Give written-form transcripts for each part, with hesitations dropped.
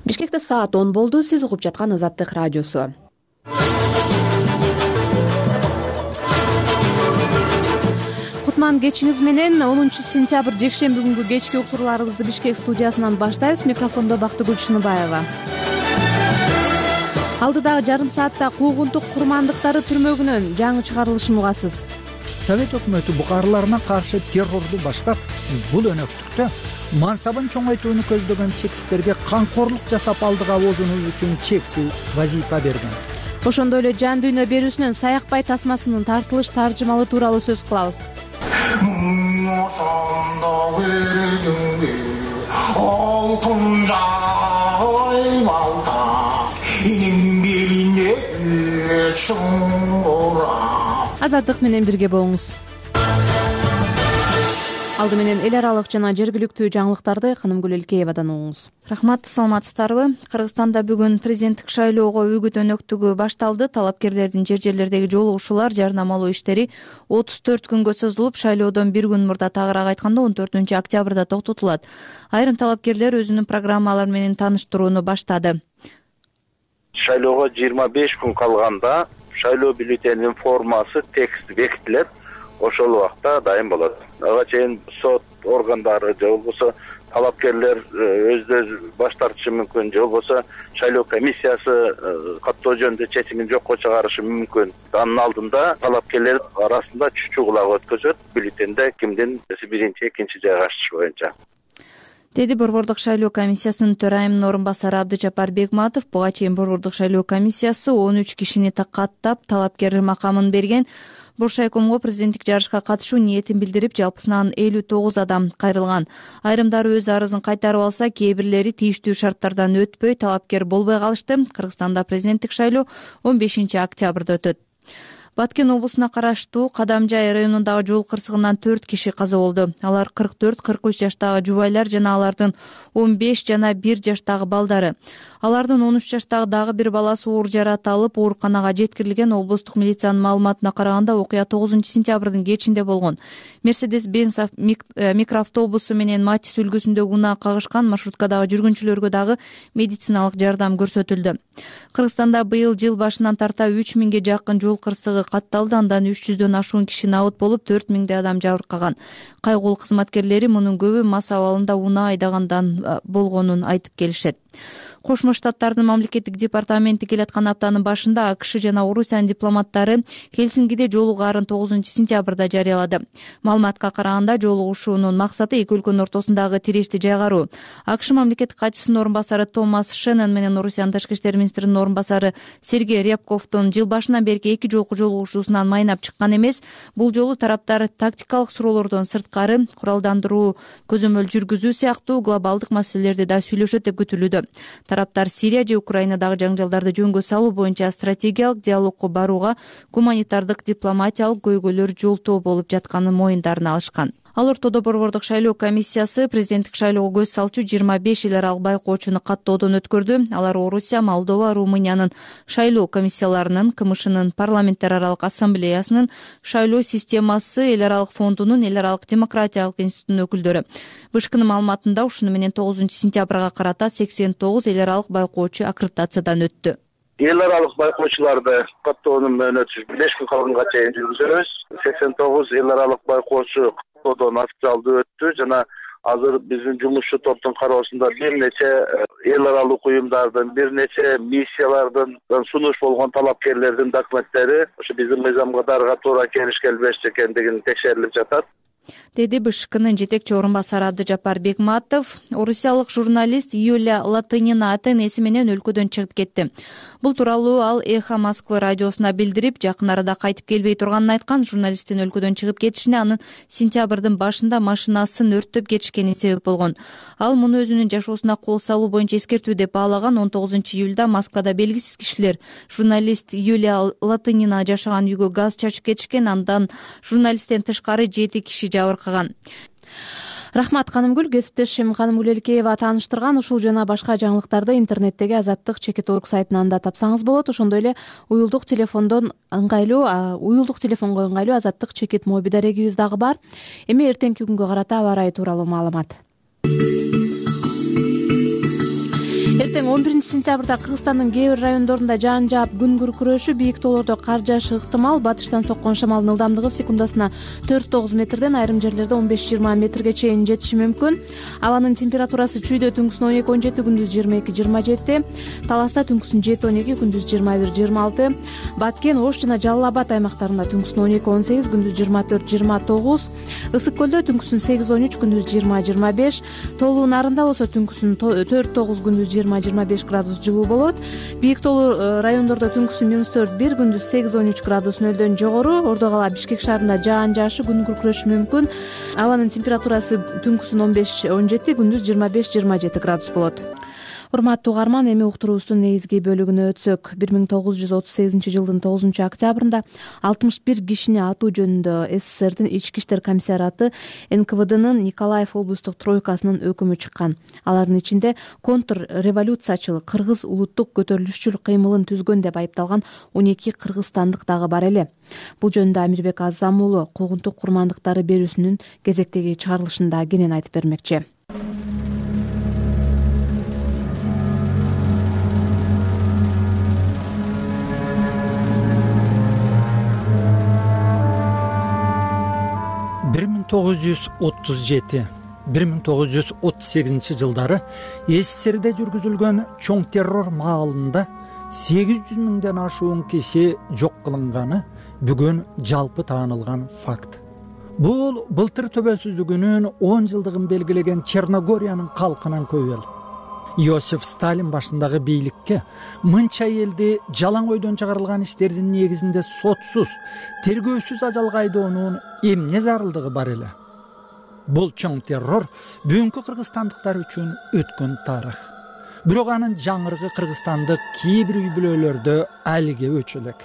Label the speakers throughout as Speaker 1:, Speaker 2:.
Speaker 1: Бишкекте саат 10 болду. Сиз угуп жаткан Азаттык радиосу. Кутман кечиңиз менен 10 сентябрь жекшемби күнгү кечки уктурууларыбызды Бишкек студиясынан баштайбыз. Микрофондо Бактыгүл Чыныбаева. Алдыдагы жарым саатта куугунтук курмандыктары түрмөгүнөн жаңы чыгарылышын угасыз.
Speaker 2: Совет өкмөтү букарларына каршы террорду баштап, бул өнөктүктө мансабын чоңойтууну көздөгөн чексиздерге камкорлук жасап алдыга озунуу үчүн чексиз вазифа берген.
Speaker 1: Ошондой эле жан дүйнө берүүсүнөн Саякбай тасмасынын тартылыш таржымалы тууралуу сөз кылабыз. Азаттык менен бирге болуңуз. Алды менен эл аралык жана жергиликтүү жаңылыктарды Канымгүл Элкеевадан угуңуз.
Speaker 3: Рахмат, саламатсыздарбы? Кыргызстанда бүгүн президенттик шайлоого үгүт өнөктүгү башталды. Талапкерлердин жер-жерлердеги жолугушуулар, жарнамалоо иштери 34 күнгө созулуп, шайлоодон бир күн мурда, тагыраак айтканда 14 октябрда токтотулат. Айрым талапкерлер өзүнүн программалары менен тааныштырууну баштады.
Speaker 4: Шайлоого 25 күн калганда шайлоо бюллетенинин формасы, текст бекитилет. Ошол убакта дайым болот. Ага чейин сот органдары же болбосо талапкерлер өздөрү баш тартышы мүмкүн, же болбосо шайлоо комиссиясы каттоо жөнүндө чечимин жокко чыгарышы мүмкүн. Анын алдында талапкерлер арасында чучугулак өткөзөт, бюллетенде кимдин биринчи, экинчи жайгашышы боюнча,
Speaker 3: деди Борбордук шайлоо комиссиясынын төрайымынын орун басары Абдыжапар Бегматов. Буга чейин Борбордук шайлоо комиссиясы 13 кишини каттап талапкер макамын берген. Боршайкомго президенттик жарышка катышуу ниетин билдирип, жалпысынан 59 адам кайрылган. Айрымдары өз арызын кайтарып алса, кээ бирлери тийиштүү шарттардан өтпөй талапкер болбой калышты. Кыргызстанда президенттик шайлоо 15 октябрда өтөт. Баткен облусуна караштуу Кадамжай районундагы жол кырсыгынан 4 киши каза болду. Алар 44-43 жаштагы жубайлар жана алардын 15 жана 1 жаштагы балдары. Алардын 13 жаштагы дагы бир баласы оор жаракат алып, ооруканага жеткирилген. Облустук милициянын маалыматына караганда, окуя 9 сентябрдын кечинде болгон. Мерседес-Бенз микроавтобусу менен Матис үлгүсүндө унаа кагышкан. Маршруткадагы жүргүнчүлөргө дагы медициналык жардам көрсөтүлдү. Кыргызстанда быйыл жыл башынан тарта 3000ге жакын жол кырсыгы катталды. Андан 300дөн ашуун киши набыт болуп, 4000 адам жабыркаган. Кайгуул кызматкерлери мунун көбү мас абалында унаа айдагандан болгонун айтып келишет. Кошмо Штаттардын мамлекеттик департаменти келаткан аптанын башында АКШ жана Орусиянын дипломаттары Хельсинкиде жолугаарын 9 сентябрда жарыялады. Маалыматка караганда, жолугушуунун максаты эки өлкөнүн ортосундагы тирешти жайгаруу. АКШ мамлекеттик катчысынын орун басары Томас Шеннон менен Орусиянын ташкы иштер министринин орун басары Сергей Рябковдун жыл башынан берки эки жолку жолугушуусунан майнап чыккан эмес. Бул жолу тараптар тактикалык суроолордон сырткары куралдандыруу, көзөмөл жүргүзүү сыяктуу глобалдык маселелерди да сүйлөшөт деп күтүлүүдө. Тараптар Сирия же Украинадагы жаңжалдарды жөнгө салуу боюнча стратегиялык диалогко барууга гуманитардык дипломатиялык көйгөйлөр жолтоо болуп жатканын моюндарына алышкан. Ал ортодо Борбордук шайлоо комиссиясы президенттик шайлоого көз салчу 25 эл аралык байкоочуну каттоодон өткөрдү. Алар Орусия, Молдова, Румыниянын шайлоо комиссияларынын, КМШнын парламенттер аралык ассамблеясынын, шайлоо системасы эл аралык фондунун, эл аралык демократиялык институтунун өкүлдөрү. БШКнын маалыматында ушуну менен 9 сентябрга карата 89 эл аралык байкоочу аккредитациядан өттү.
Speaker 4: Эл аралык байкоочуларды каттоонун мөөнөтү 5 күн калганга чейин жүргүзөбүз. 89 эл аралык байкоочу каттоодон официалдуу өттү жана азыр биздин жумушчу топтун кароосунда бир нече эл аралык уюмдардын, бир нече миссиялардын сунуш болгон талапкерлердин документтери ошо биздин мыйзамга дарыга туура келиш келбеш экендигин текшерилип жатат,
Speaker 3: деди БШКнын жетекчи орун басары Абдыжапар Бегматов. Орусиялык журналист Юлия Латынина ата-энеси менен өлкөдөн чыгып кетти. Бул тууралуу ал Эхо Москвы радиосуна билдирип, жакын арада кайтып келбей турганын айткан. Журналисттин өлкөдөн чыгып кетишине анын сентябрдын башында машинасын өрттөп кетишкени себеп болгон. Ал муну өзүнүн жашоосуна кол салуу боюнча эскертүү деп баалаган. 19 июлда Москвада белгисиз кишилер журналист Юлия Латынина жашаган үйгө газ чачып кетишкен. Андан журналисттен тышкары 7 киши жабыркаган.
Speaker 1: Рахмат, Канымгүл. Кесиптешим Канымгүл Элкеева тааныштырган. Ушул жана башка жаңылыктарды интернеттеги Азаттык Чекит.орг сайтынан да тапсаңыз болот. Ошондой эле уюлдук телефонго ыңгайлуу Азаттык Чекит моби дарегибиз дагы бар. Эми эртеңки күнгө карата аба ырайы тууралуу маалымат. Эртең 11-сентябрда Кыргызстандын кээ бир райондорунда жаан жаап күн күркүрөшү, бийик тоолордо кар жаашы ыктымал. Батыштан соккон шамалдын ылдамдыгы секундасына 4-9 метрден, айрым жерлерде 15-20 метрге чейин жетиши мүмкүн. Абанын температурасы чүйдө түнкүсүн 12-17, күндүз 22-27, Таласта түнкүсүн 7-12, күндүз 21-26, Баткен, Ош жана Жалал Абад аймактарында түнкүсүн 12-18, күндүз 24-29, Ысык көлдө түнкүсүн 8-13, күндүз 20-25, Тоолуу нарында болсо түнкүсүн 4-9, күндүз 20-25 градус жылуу болот. Бийик тоолуу райондордо түнкүсүн -4-1, күндүз 8-13 градус нөлдөн жогору. Ордо кала Бишкек шаарында жаан жаашы, күн күркүрөшү мүмкүн. Абанын температурасы түнкүсүн 15-17, күндүз 25-27 градус болот. Урматтуу угарман, эми уктуруубуздун негизги бөлүгүнө өтсөк, 1938 жылдын 9-октябрында 61 кишини атуу жөнүндө СССРдин Ички иштер комиссариаты НКВДнын Николаев облустук тройкасынын өкүмү чыккан. Алардын ичинде контрреволюциячыл кыргыз улуттук көтөрүлүшчүл кыймылын түзгөн деп айыпталган 12 кыргызстандык дагы бар эле. Бул жөнүндө Амирбек Азам уулу куугунтук курмандыктары берүүсүнүн кезектеги чыгарылышында кенен айтып бермекчи.
Speaker 2: 1937-1938 жылдары СССРде жүргүзүлгөн чоң террор маалында 800 миңден ашуун киши жок кылынганы бүгүн жалпы таанылган факт. Бул былтыр төбөлсүздүгүнүн 10 жылдыгын белгилеген Черногориянын калкынан көбөл. Иосиф Сталин башындагы бийликке мынча элди жалаң ойдон чыгарылган иштердин негизинде сотсуз, тергөөсүз ажалга айдоонун эмне зарылдыгы бар эле? Бул чоң террор бүгүнкү кыргызстандыктар үчүн өткөн тарых. Бирок анын жаңырыгы кыргызстандык кээ бир үй бүлөлөрдө алиге өчө элек.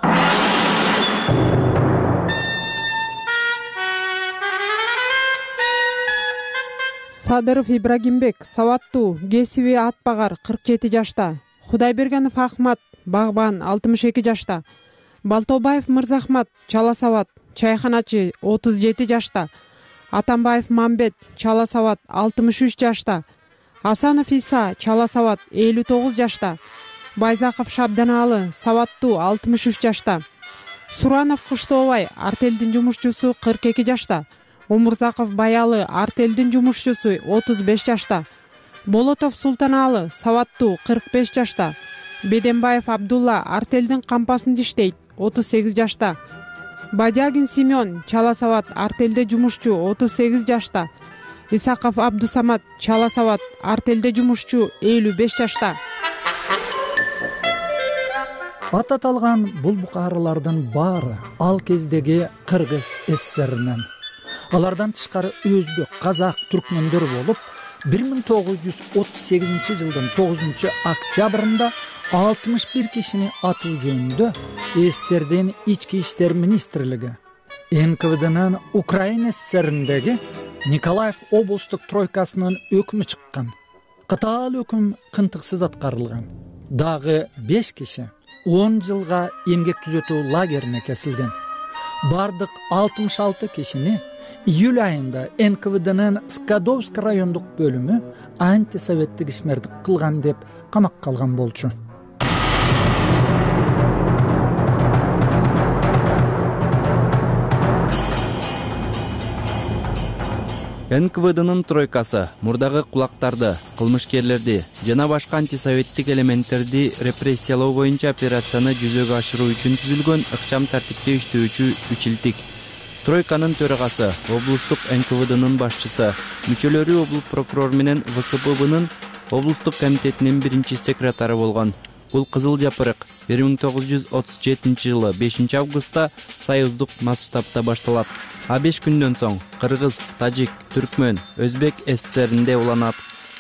Speaker 5: Садыров Ибрагимбек сабаттуу, кесиби атбагар 47 жашта. Кудайбергенов Ахмат багбан 62 жашта. Балтобаев Мырзахмат чала сабат, чайханачы 37 жашта. Атамбаев Мамбет чала сабат 63 жашта. Асанов Иса чала сабат 59 жашта. Байзаков Шабданаалы сабаттуу 63 жашта. Суранов Кыштообай артелдин жумушчусу 42 жашта. Омурзаков Баялы артелдин жумушчусу 35 жашта. Болотов Султанаалы сабаттуу 45 жашта. Беденбаев Абдулла артелдин кампасында иштейт 38 жашта. Бадягин Семен чала сабат артелде жумушчу 38 жашта. Исаков Абдусамат чала сабат артелде жумушчу 55 жашта.
Speaker 2: Ат аталган бул букарылардын баары ал кездеги Кыргыз СССРинен. Алардан тышкары өзбек, казак, түркмөндөр болуп, 1938 жылдын 9-октябрында 61 кишини атуу жөнүндө СССРдин Ички иштер министрлиги НКВДнын Украина СССРиндеги Николаев облустук тройкасынын өкүмү чыккан. Катаал өкүм кынтыксыз аткарылган. Дагы 5 киши 10 жылга эмгек түзөтүү лагерине кесилген. Бардык 66 кишини июль айында НКВДнын Скадовск райондук бөлүмү антисоветтик ишмердик кылган деп камакка алган болчу.
Speaker 6: НКВДнын тройкасы мурдагы кулактарды, кылмышкерлерди жана башка антисоветтик элементтерди репрессиялоо боюнча операцияны жүзөгө ашыруу үчүн түзүлгөн ыкчам тартипте иштөөчү үчилтик. Тройканын төрагасы, облустук НКВДнын башчысы, мүчөлөрү облус прокурор менен ВКПБнын облустук комитетинин биринчи секретары болгон. Бул кызыл жапырык 1937 жылы 5 августта союздук масштабта башталат. А 5 күндөн соң кыргыз, тажик, түркмөн, өзбек СССРинде уланат.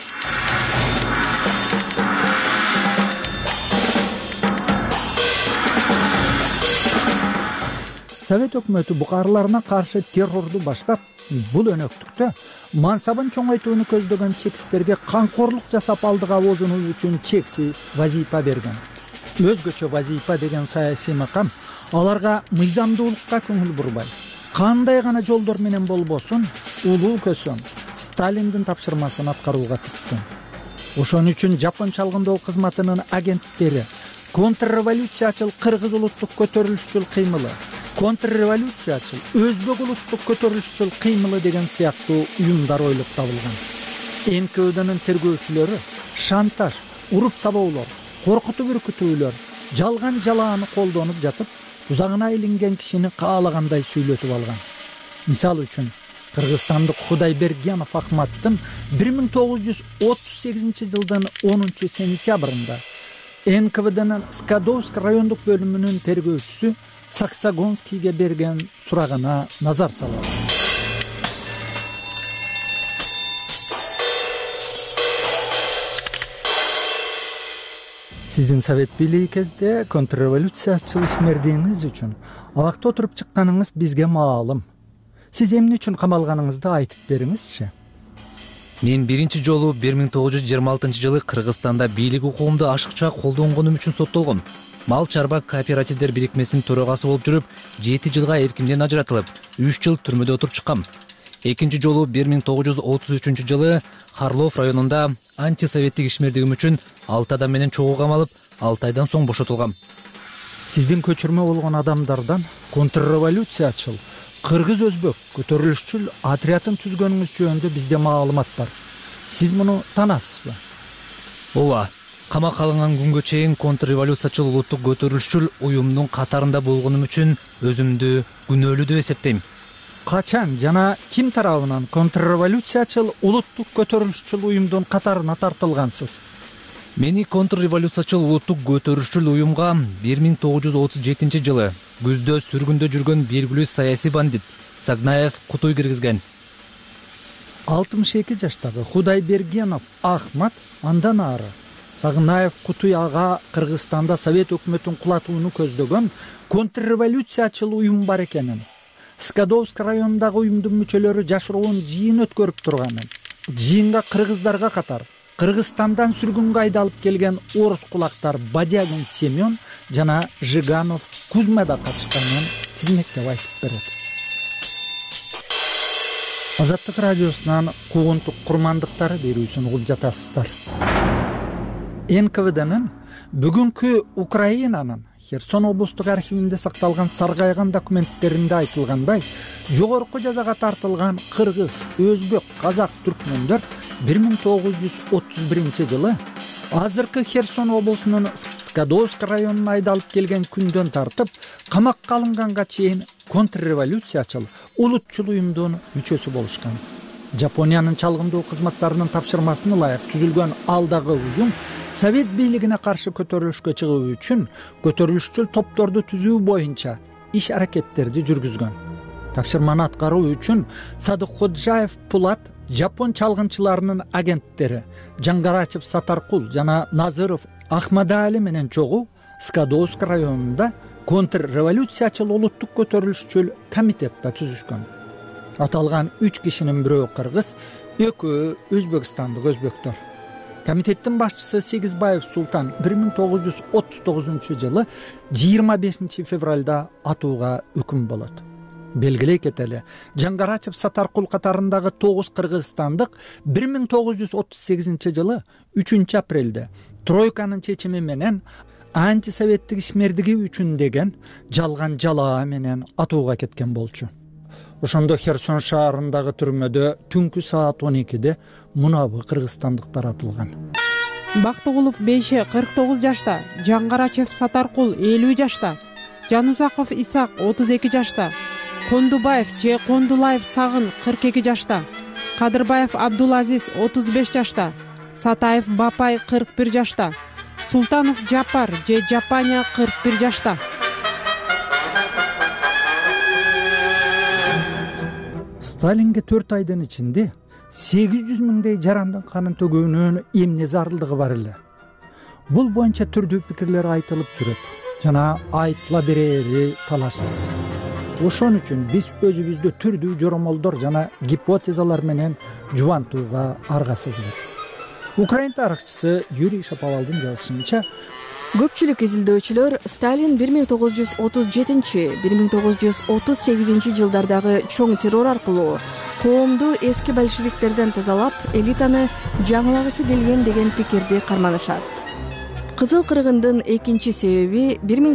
Speaker 2: Совет өкмөтү букарыларына каршы террорду баштап, бул өнөктүктө мансабын чоңойтууну көздөгөн чекисттерге камкорлук жасап алдыга озунуу үчүн чексиз вазифа берген. Өзгөчө вазифа деген саясий макам аларга мыйзамдуулукка көңүл бурбай, кандай гана жолдор менен болбосун улуу көсөм Сталиндин тапшырмасын аткарууга тиктен. Ошон үчүн Жапон чалгындоо кызматынын агенттери контрреволюциячыл кыргыз улуттук көтөрүлүшчүл кыймылы, контрреволюциячыл өзбек улуттук көтөрүлүшчүл кыймылы деген сыяктуу уюмдар ойлоп табылган. НКВДнын тергөөчүлөрү шантаж, уруп сабоолор, коркутуп үркүтүүлөр, жалган жалааны колдонуп жатып, узагына илинген кишини каалагандай сүйлөтүп алган. Мисалы үчүн Кыргызстандык Худайбергенов Ахматтын 1938 жылдын 10 сентябрында НКВДнын Скадовск райондук бөлүмүнүн тергөөчүсү Саксагонскийге берген сурагына назар салалы. Сиздин совет бийлиги кезде контрреволюциячыл ишмердигиңиз үчүн абакта отуруп чыкканыңыз бизге маалым. Сиз эмне үчүн камалганыңызды айтып бериңизчи.
Speaker 7: Мен биринчи жолу 1926 жылы Кыргызстанда бийлик укугумду ашыкча колдонгонум үчүн соттолгом. Мал чарба кооперативдер бирикмесинин төрагасы болуп жүрүп, 7 жылга эркинден ажыратылып, 3 жыл түрмөдө отуруп чыккам. Экинчи жолу 1933 жылы Харлов районунда антисоветтик ишмердигим үчүн 6 адам менен чогуу камалып, 6 айдан соң бошотулгам.
Speaker 2: Сиздин көчүрмө болгон адамдардан контрреволюциячыл кыргыз өзбек көтөрүлүшчүл отрядын түзгөнүңүз жөнүндө бизде маалымат бар. Сиз муну таанасызбы?
Speaker 7: Ооба, камакка алынган күнгө чейин контрреволюциячыл улуттук көтөрүлүшчүл уюмдун катарында болгонум үчүн өзүмдү күнөөлүү деп эсептейм.
Speaker 2: Качан жана ким тарабынан контрреволюциячыл улуттук көтөрүлүшчүл уюмдун катарына тартылгансыз?
Speaker 7: Мени контрреволюциячыл улуттук көтөрүлүшчүл уюмга 1937 жылы күздө сүргүндө жүргөн белгилүү саясий бандит Сагнаев Кутуй киргизген.
Speaker 2: 62 жаштагы Худайбергенов Ахмат андан ары Сагнаев Кутуй ага Кыргызстанда совет өкмөтүн кулатууну көздөгөн контрреволюциячыл уюм бар экенин, Скадовск районундагы уюмдун мүчөлөрү жашыруун жыйын өткөрүп турганын, жыйынга кыргыздарга катар Кыргызстандан сүргүнгө айдалып келген орус кулактар Бадягин Семен жана Жиганов Кузьма да катышканын тизмектеп айтып берет. Азаттык радиосунан куугунтук курмандыктары берүүсүн угуп жатасыздар. НКВДнын бүгүнкү Украинанын Херсон облустук архивинде сакталган саргайган документтеринде айтылгандай, жогорку жазага тартылган кыргыз, өзбек, казак, түркмөндөр 1931 жылы азыркы Херсон облусунун Скадовск районуна айдалып келген күндөн тартып, камакка алынганга чейин контрреволюциячыл улутчул уюмдун мүчөсү болушкан. Жапониянын чалгындоо кызматтарынын тапшырмасына ылайык түзүлгөн алдагы уюм совет бийлигине каршы көтөрүлүшкө чыгуу үчүн көтөрүлүшчүл топторду түзүү боюнча иш аракеттерди жүргүзгөн. Тапшырманы аткаруу үчүн Садыкходжаев Пулат жапон чалгынчыларынын агенттери Жаңгарачев Сатаркул жана Назыров Ахмадали менен чогуу Скадовск районунда контрреволюциячыл улуттук көтөрүлүшчүл комитетти түзүшкөн. Аталган 3 кишинин бирөө кыргыз, экөө өзбекстандык өзбектөр. Комитеттин башчысы Сегизбаев Султан 1939 жылы 25 февралда атууга өкүм болот. Белгилей кетели, Жаңгарачев Сатаркул катарындагы 9 кыргызстандык 1938 жылы 3 апрелде тройканын чечими менен антисоветтик ишмердиги үчүн деген жалган жалаа менен атууга кеткен болчу. Ошондо Херсон шаарындагы түрмөдө түнкү саат 12де мунабы кыргызстандыктар атылган.
Speaker 5: Бактыгулов Бейше 49 жашта, Жаңгарачев Сатаркул 50 жашта, Жанузаков Исак 32 жашта, Кондубаев же Кондулаев Сагын 42 жашта, Кадырбаев Абдулазиз 35 жашта, Сатаев Бапай 41 жашта, Султанов Жапар же Жапания 41 жашта.
Speaker 2: Сталинге 4 айдын ичинде 800 миңдей жарандын канын төгүүнүн эмне зарылдыгы бар эле. Бул боюнча түрдүү пикирлер айтылып жүрөт жана айтыла берери талашсыз. Ошон үчүн биз өзүбүздү түрдүү жоромолдор жана гипотезалар менен жубантууга аргасызбыз. Украин тарыхчысы Юрий Шаповалдын жазышынча,
Speaker 8: көпчүлүк изилдөөчүлөр Сталин 1937-1938 жылдардагы чоң террор аркылуу коомду эски большевиктерден тазалап, элитаны жаңылагысы келген деген пикирди карманышат. Кызыл кыргындын экинчи себеби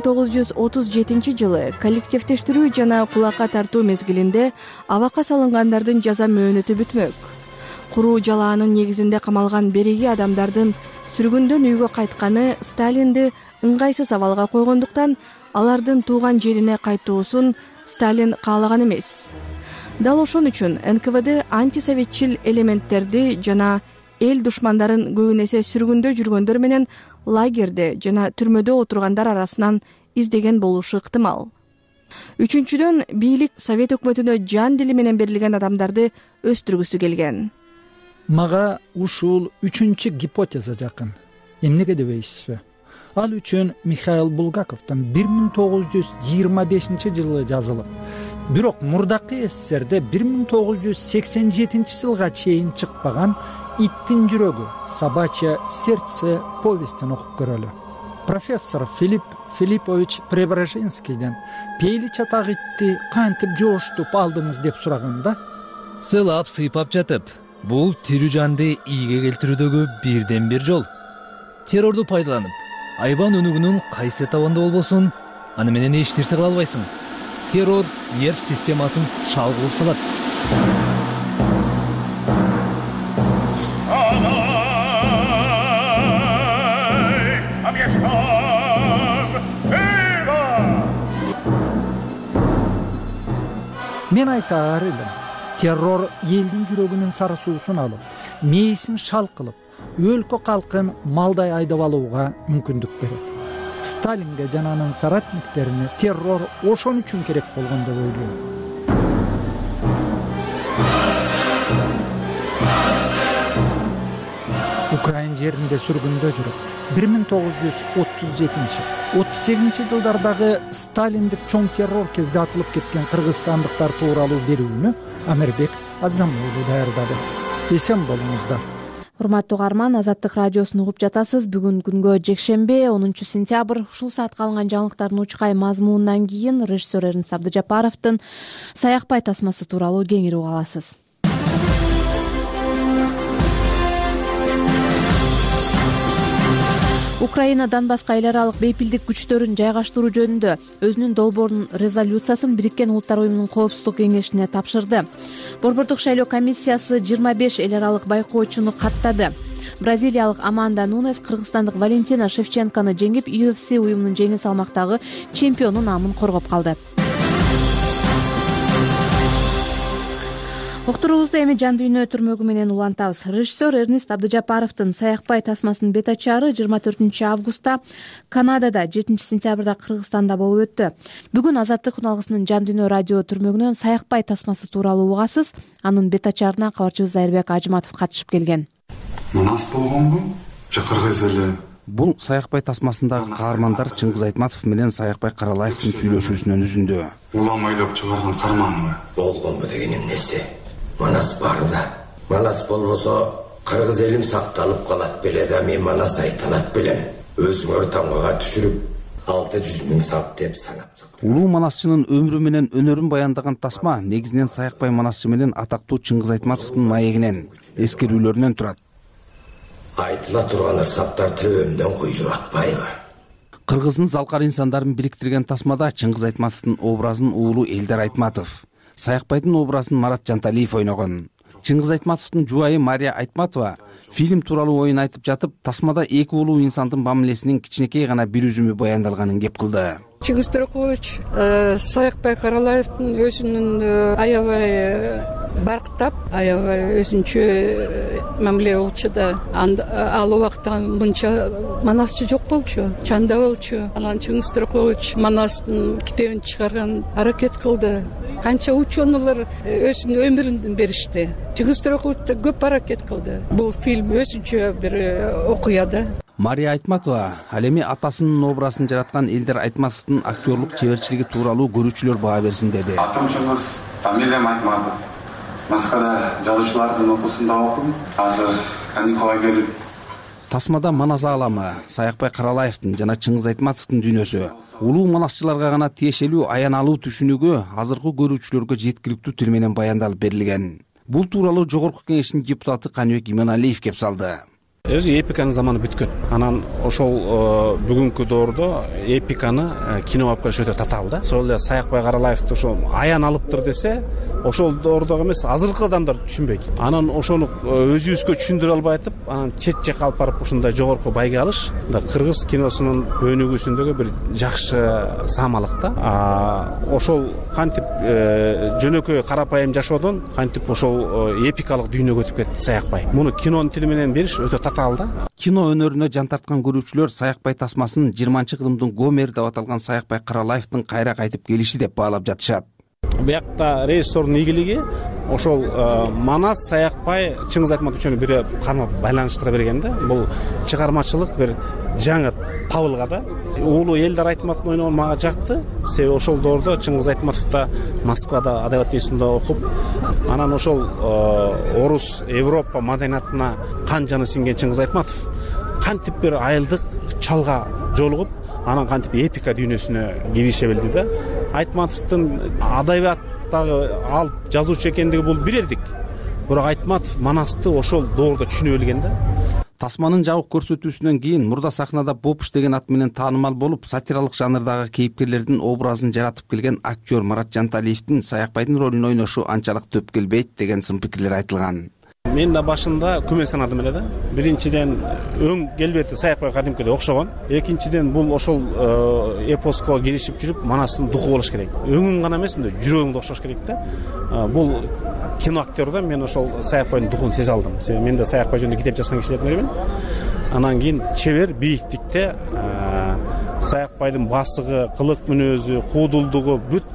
Speaker 8: 1937 коллективдештирүү жана кулакка тартуу мезгилинде абакка салынгандардын жаза мөөнөтү бүтмөк. Куруу жалаанын негизинде камалган береги адамдардын сүргүндөн үйгө кайтканы Сталинди ыңгайсыз абалга койгондуктан алардын тууган жерине кайтуусун Сталин каалаган эмес. Дал ошон үчүн НКВД антисоветчил элементтерди жана эл душмандарын көбүн эсе сүргүндө жүргөндөр менен лагерде жана түрмөдө отургандар арасынан издеген болушу ыктымал. Үчүнчүдөн, бийлик Совет өкмөтүнө жан дили менен берилген адамдарды өстүргүсү келген.
Speaker 2: Мага ушул үчүнчү гипотеза жакын. Эмнеге дебейсизби? Ал үчүн Михаил Булгаковдун 1925 жылы жазылып, бирок мурдакы СССРде 1987 жылга чейин чыкпаган «Иттин жүрөгү» «Собачье сердце» повестин окуп көрөлү. Профессор Филипп Филиппович Преображенскийден пейли чатак итти кантип жооштуп алдыңыз деп сураганда,
Speaker 7: сыйлап сыйпап жатып, бул тирүү жанды ийге келтирүүдөгү бирден бир жол. Террорду пайдаланып, айбан өнүгүүнүн кайсы табанда болбосун, аны менен эч нерсе кыла албайсың. Террор нерв системасын шал кылып салат.
Speaker 2: Мен айтаар элем, террор элдин жүрөгүнүн сары суусун алып, мээсин шал кылып, өлкө калкын малдай айдап алууга мүмкүндүк берет. Сталинге жана анын соратниктерине террор ошон үчүн керек болгон деп ойлойм. Украин жеринде сүргүндө жүрүп, 1937-38 жылдардагы Сталиндик чоң террор кезде атылып кеткен кыргызстандыктар тууралуу берүүнү Амербек Азамуулу даярдады. Эсен болуңуздар.
Speaker 1: Урматтуу угарман, Азаттык радиосун угуп жатасыз. Бүгүн күнгө жекшемби, 10 сентябрь. Ушул саатка алынган жаңылыктардын учкай мазмунунан кийин режиссер Эрнест Абдыжапаровдун «Саякпай» тасмасы тууралуу кеңири уга аласыз. Украина Донбасска эл аралык бейпилдик күчтөрүн жайгаштыруу жөнүндө өзүнүн долбоорунун резолюциясын Бириккен Улуттар Уюмунун Коопсуздук кеңешине тапшырды. Борбордук шайлоо комиссиясы 25 эл аралык байкоочуну каттады. Бразилиялык Аманда Нунес кыргызстандык Валентина Шевченкону жеңип, UFC уюмунун жеңил салмактагы чемпиону наамын коргоп калды. Уктуруубузду эми жан дүйнө түрмөгү менен улантабыз. Режиссер Эрнест Абдыжапаровдун «Саякпай» тасмасынын бет ачары 24 августта Канадада, 7 сентябрда Кыргызстанда болуп өттү. Бүгүн Азаттык үналгысынын жан дүйнө радио түрмөгүнөн «Саякпай» тасмасы тууралуу угасыз. Анын бет ачарына кабарчыбыз Зайырбек Ажыматов катышып келген.
Speaker 9: Манас болгонбу? Же кыргыз эле?
Speaker 10: Бул «Саякпай» тасмасындагы каармандар Чыңгыз Айтматов менен Саякпай Каралаевдин сүйлөшүүсүнөн үзүндү.
Speaker 9: Улам ойлоп чыгарган карманбы?
Speaker 11: Болгонбу деген эмнеси? Манас бар да. Манас болбосо кыргыз элим сакталып калат беле да, мен Манас айталат белем. Өзүңөр таңгага түшүрүп 600 000 сап деп санап чыктым.
Speaker 10: Улуу манасчынын өмүрү менен өнөрүн баяндаган тасма негизинен Саякпай манасчы менен атактуу Чыңгыз Айтматовдун маегинен, эскерүүлөрүнөн турат.
Speaker 11: Айтыла турган саптар төбөмдөн куюлуп атпайбы?
Speaker 10: Кыргыздын залкар инсандарын бириктирген тасмада Чыңгыз Айтматовдун образын уулу Элдар Айтматов, Саякпайдын образын Марат Жанталиев ойногон. Чыңгыз Айтматовдун жубайы Мария Айтматова фильм тууралуу оюн айтып жатып, тасмада эки улуу инсандын мамилесинин кичинекей гана бир үзүмү баяндалганын кеп кылды.
Speaker 12: Чыңгыз Торекович Саякпай Каралаевдин өзүнүн аябай барктап, аябай өзүнчө мамиле болчу да. Ал убакта мынча манасчы жок болчу, чанда болчу. Анан Чыңгыз Торекович Манастын китебин чыгарган аракет кылды. Канча ученыйлар өзүнүн өмүрүн беришти. Чыңгыз Торекович да көп аракет кылды. Бул фильм өзүнчө бир окуя да.
Speaker 10: Мария Айтматова ал эми атасынын образын жараткан Элдар Айтматовдун актерлук чеберчилиги тууралуу көрүүчүлөр баа берсин деди.
Speaker 9: Атым Чыңгыз, фамилиям Айтматов. Москвада жазуучулардын окуусунда окудум. Азыр каникулга келип.
Speaker 10: Тасмада манас ааламы, Саякпай Каралаевдин жана Чыңгыз Айтматовдун дүйнөсү улуу манасчыларга гана тиешелүү аяналуу түшүнүгү азыркы көрүүчүлөргө жеткиликтүү тил менен баяндалып берилген. Бул тууралуу Жогорку Кеңештин депутаты Каныбек Иманалиев кеп салды.
Speaker 13: Өзү эпиканын заманы бүткөн. Анан ошол бүгүнкү доордо эпиканы кино алып келиш өтө татаал да. Ошол эле Саякбай Каралаевди ошо аян алыптыр десе, ошол доордогу эмес, азыркы адамдар түшүнбөйт. Анан ошону өзүбүзгө түшүндүрө албай атып, анан чет жакка алып барып ушундай жогорку байге алыш кыргыз киносунун өнүгүүсүндөгү бир жакшы самалык да. Ошол кантип жөнөкөй карапайым жашоодон кантип ошол эпикалык дүйнөгө өтүп кетти Саякбай. Муну кинонун тили менен бериш өтө
Speaker 10: Кино өнөрүнө жан тарткан көрүүчүлөр Саякбай тасмасын 20-кылымдын Гомер деп аталган Саякбай Каралаевдин кайра кайтып келиши деп баалап жатышат.
Speaker 13: Буякта режиссердун ийгилиги ошол Манас Саякбай Чыңгыз Айтматов үчүн бири кармап байланыштыра берген да. Бул чыгармачылык бир жаңы табылга да. Уулу Элдар Айтматовдун ойногону мага жакты. Себеби ошол доордо Чыңгыз Айтматов да Москвада адабият институтунда окуп, анан ошол орус Европа маданиятына кан жаны сиңген Чыңгыз Айтматов кантип бир айылдык чалга жолугуп, анан кантип эпика дүйнөсүнө кирише билди да. Айтматовдун адабияттагы алып жазуучу экендиги бул билердик. Бирок Айтматов Манасты ошол доордо түшүнө билген да.
Speaker 10: Тасманын жабык көрсөтүүсүнөн кийин мурда сахнада Бопуш деген ат менен таанымал болуп, сатиралык жанрдагы кейипкерлердин образын жаратып келген актер Марат Жанталиевдин Саякбайдын ролун ойношу анчалык төп келбейт деген сын пикирлер айтылган.
Speaker 13: Мен да башында күмөн санадым эле да. Биринчиден өң келбети Саякбай кадимкидей окшогон. Экинчиден бул ошол эпоско киришип жүрүп Манастын духу болуш керек. Өңүң гана эмес, мындай жүрөгүң да окшош керек да. Бул кино актерда мен ошол Саякбайдын духун сезе алдым. Себеби мен да Саякбай жөнүндө китеп жазган кишилердин биримен. Анан кийин чебер бийиктикте Саякбайдын басыгы, кылык мүнөзү, куудулдугу бүт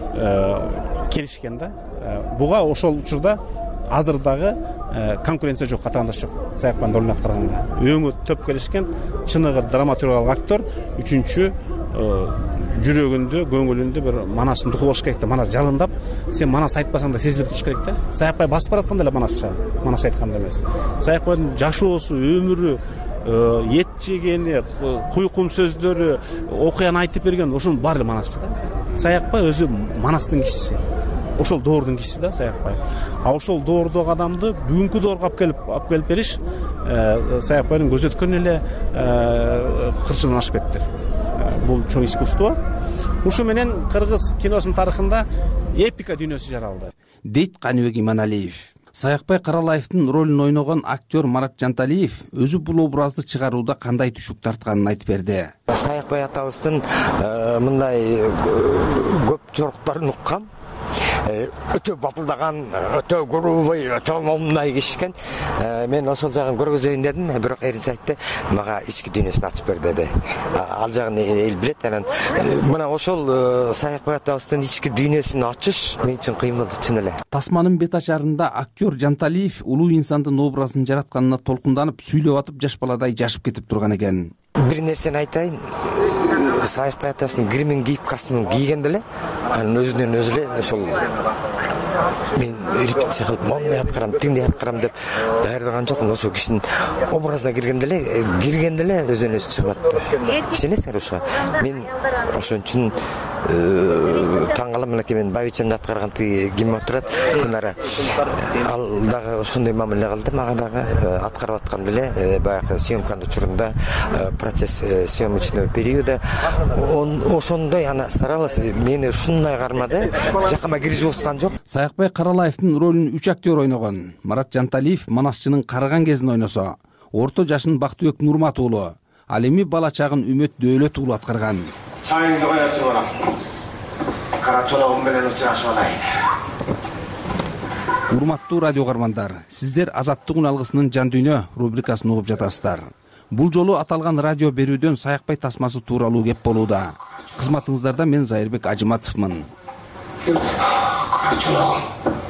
Speaker 13: келишкен да. Буга ошол учурда азыр дагы конкуренция жок, катаандаш жок. Саякбайдын ролун аткарганга өңү төп келишкен, чыныгы драматургиялык актер, үчүнчү жүрөгүндө, көңүлүндө бир Манастын духу болуш керек да. Манас жалындап, сен Манас айтпасаң да сезилип туруш керек да. Саякбай басып баратканда эле Манасча, Манас айтканда эмес. Саякбайдын жашоосу, өмүрү, эт жегени, куйкум сөздөрү, окуяны айтып берген, ошонун баары Манасча да. Саякбай өзү Манастын кишиси. Ошол доордун кишиси да Саякбай. Ошол доордогу адамды бүгүнкү доорго алып келип бериш Саякбайдын көзөткөн эле кырчылыгын ашып кетти. Бул чоң искусство. Ушу менен кыргыз киносунун тарыхында эпика дүйнөсү жаралды,
Speaker 10: дейт Каныбек Иманалиев. Саякбай Каралаевдин ролун ойногон актер Марат Жанталиев өзү бул образды чыгарууда кандай түшүк тартканын айтып берди.
Speaker 11: Саякбай атабыздын мындай көп жоруктарын уккам. Өтө батылдаган, өтө грубый, өтө момундай киши экен. Мен ошол жагын көргөзөйүн дедим, бирок эрин сайтта мага ички дүйнөсүн ачып бер деди. Ал жагын эл билет. Анан мына ошол Саякбай атабыздын ички дүйнөсүн ачыш мен үчүн кыйын болду, чын эле.
Speaker 10: Тасманын бет ачарында актер Жанталиев улуу инсандын образын жаратканына толкунданып, сүйлөп атып жаш баладай жашып кетип турган экен.
Speaker 11: Бир нерсени айтайын. Саякбай атабыздын гримин кийип костюмун кийгенде эле, анын өзүнөн өзү эле ошол мен репетиция кылып моундай аткарам, тиңдей аткарам деп даярдаган жокмун. Ошол кишинин образына киргенде эле өзүнөн өзү чыгып атты. Ишенесиңер ушуга? Мен ошон үчүн таң калам. Мынакей мен Бабичемди аткарган тиги ким отурат, Тинара. Ал дагы ошондой мамиле кылды, мага дагы аткарып аткан эле баягы съемканын учурунда, процесс съемочный периода ошондой ана старалась. Мени ушундай кармады, жакыма киргизип ускан жок.
Speaker 10: Саякбай Каралаевдин ролун 3 актер ойногон. Марат Жанталиев Манасчынын карыган кезин ойносо, орто жашын Бактыбек Нурмат уулу, ал эми бала чагын Үмөт Дөөлөт уулу аткарган.
Speaker 11: Чайыңды коёчу бала. Кара чологум менен учурашып алайын.
Speaker 10: Урматтуу радио каармандар, сиздер Азаттык үн алгысынын жан дүйнө рубрикасын угуп жатасыздар. Бул жолу аталган радио берүүдөн Саякбай тасмасы тууралуу кеп болууда. Кызматыңыздарда мен Зайырбек Ажыматовмун.
Speaker 11: Кара чологум.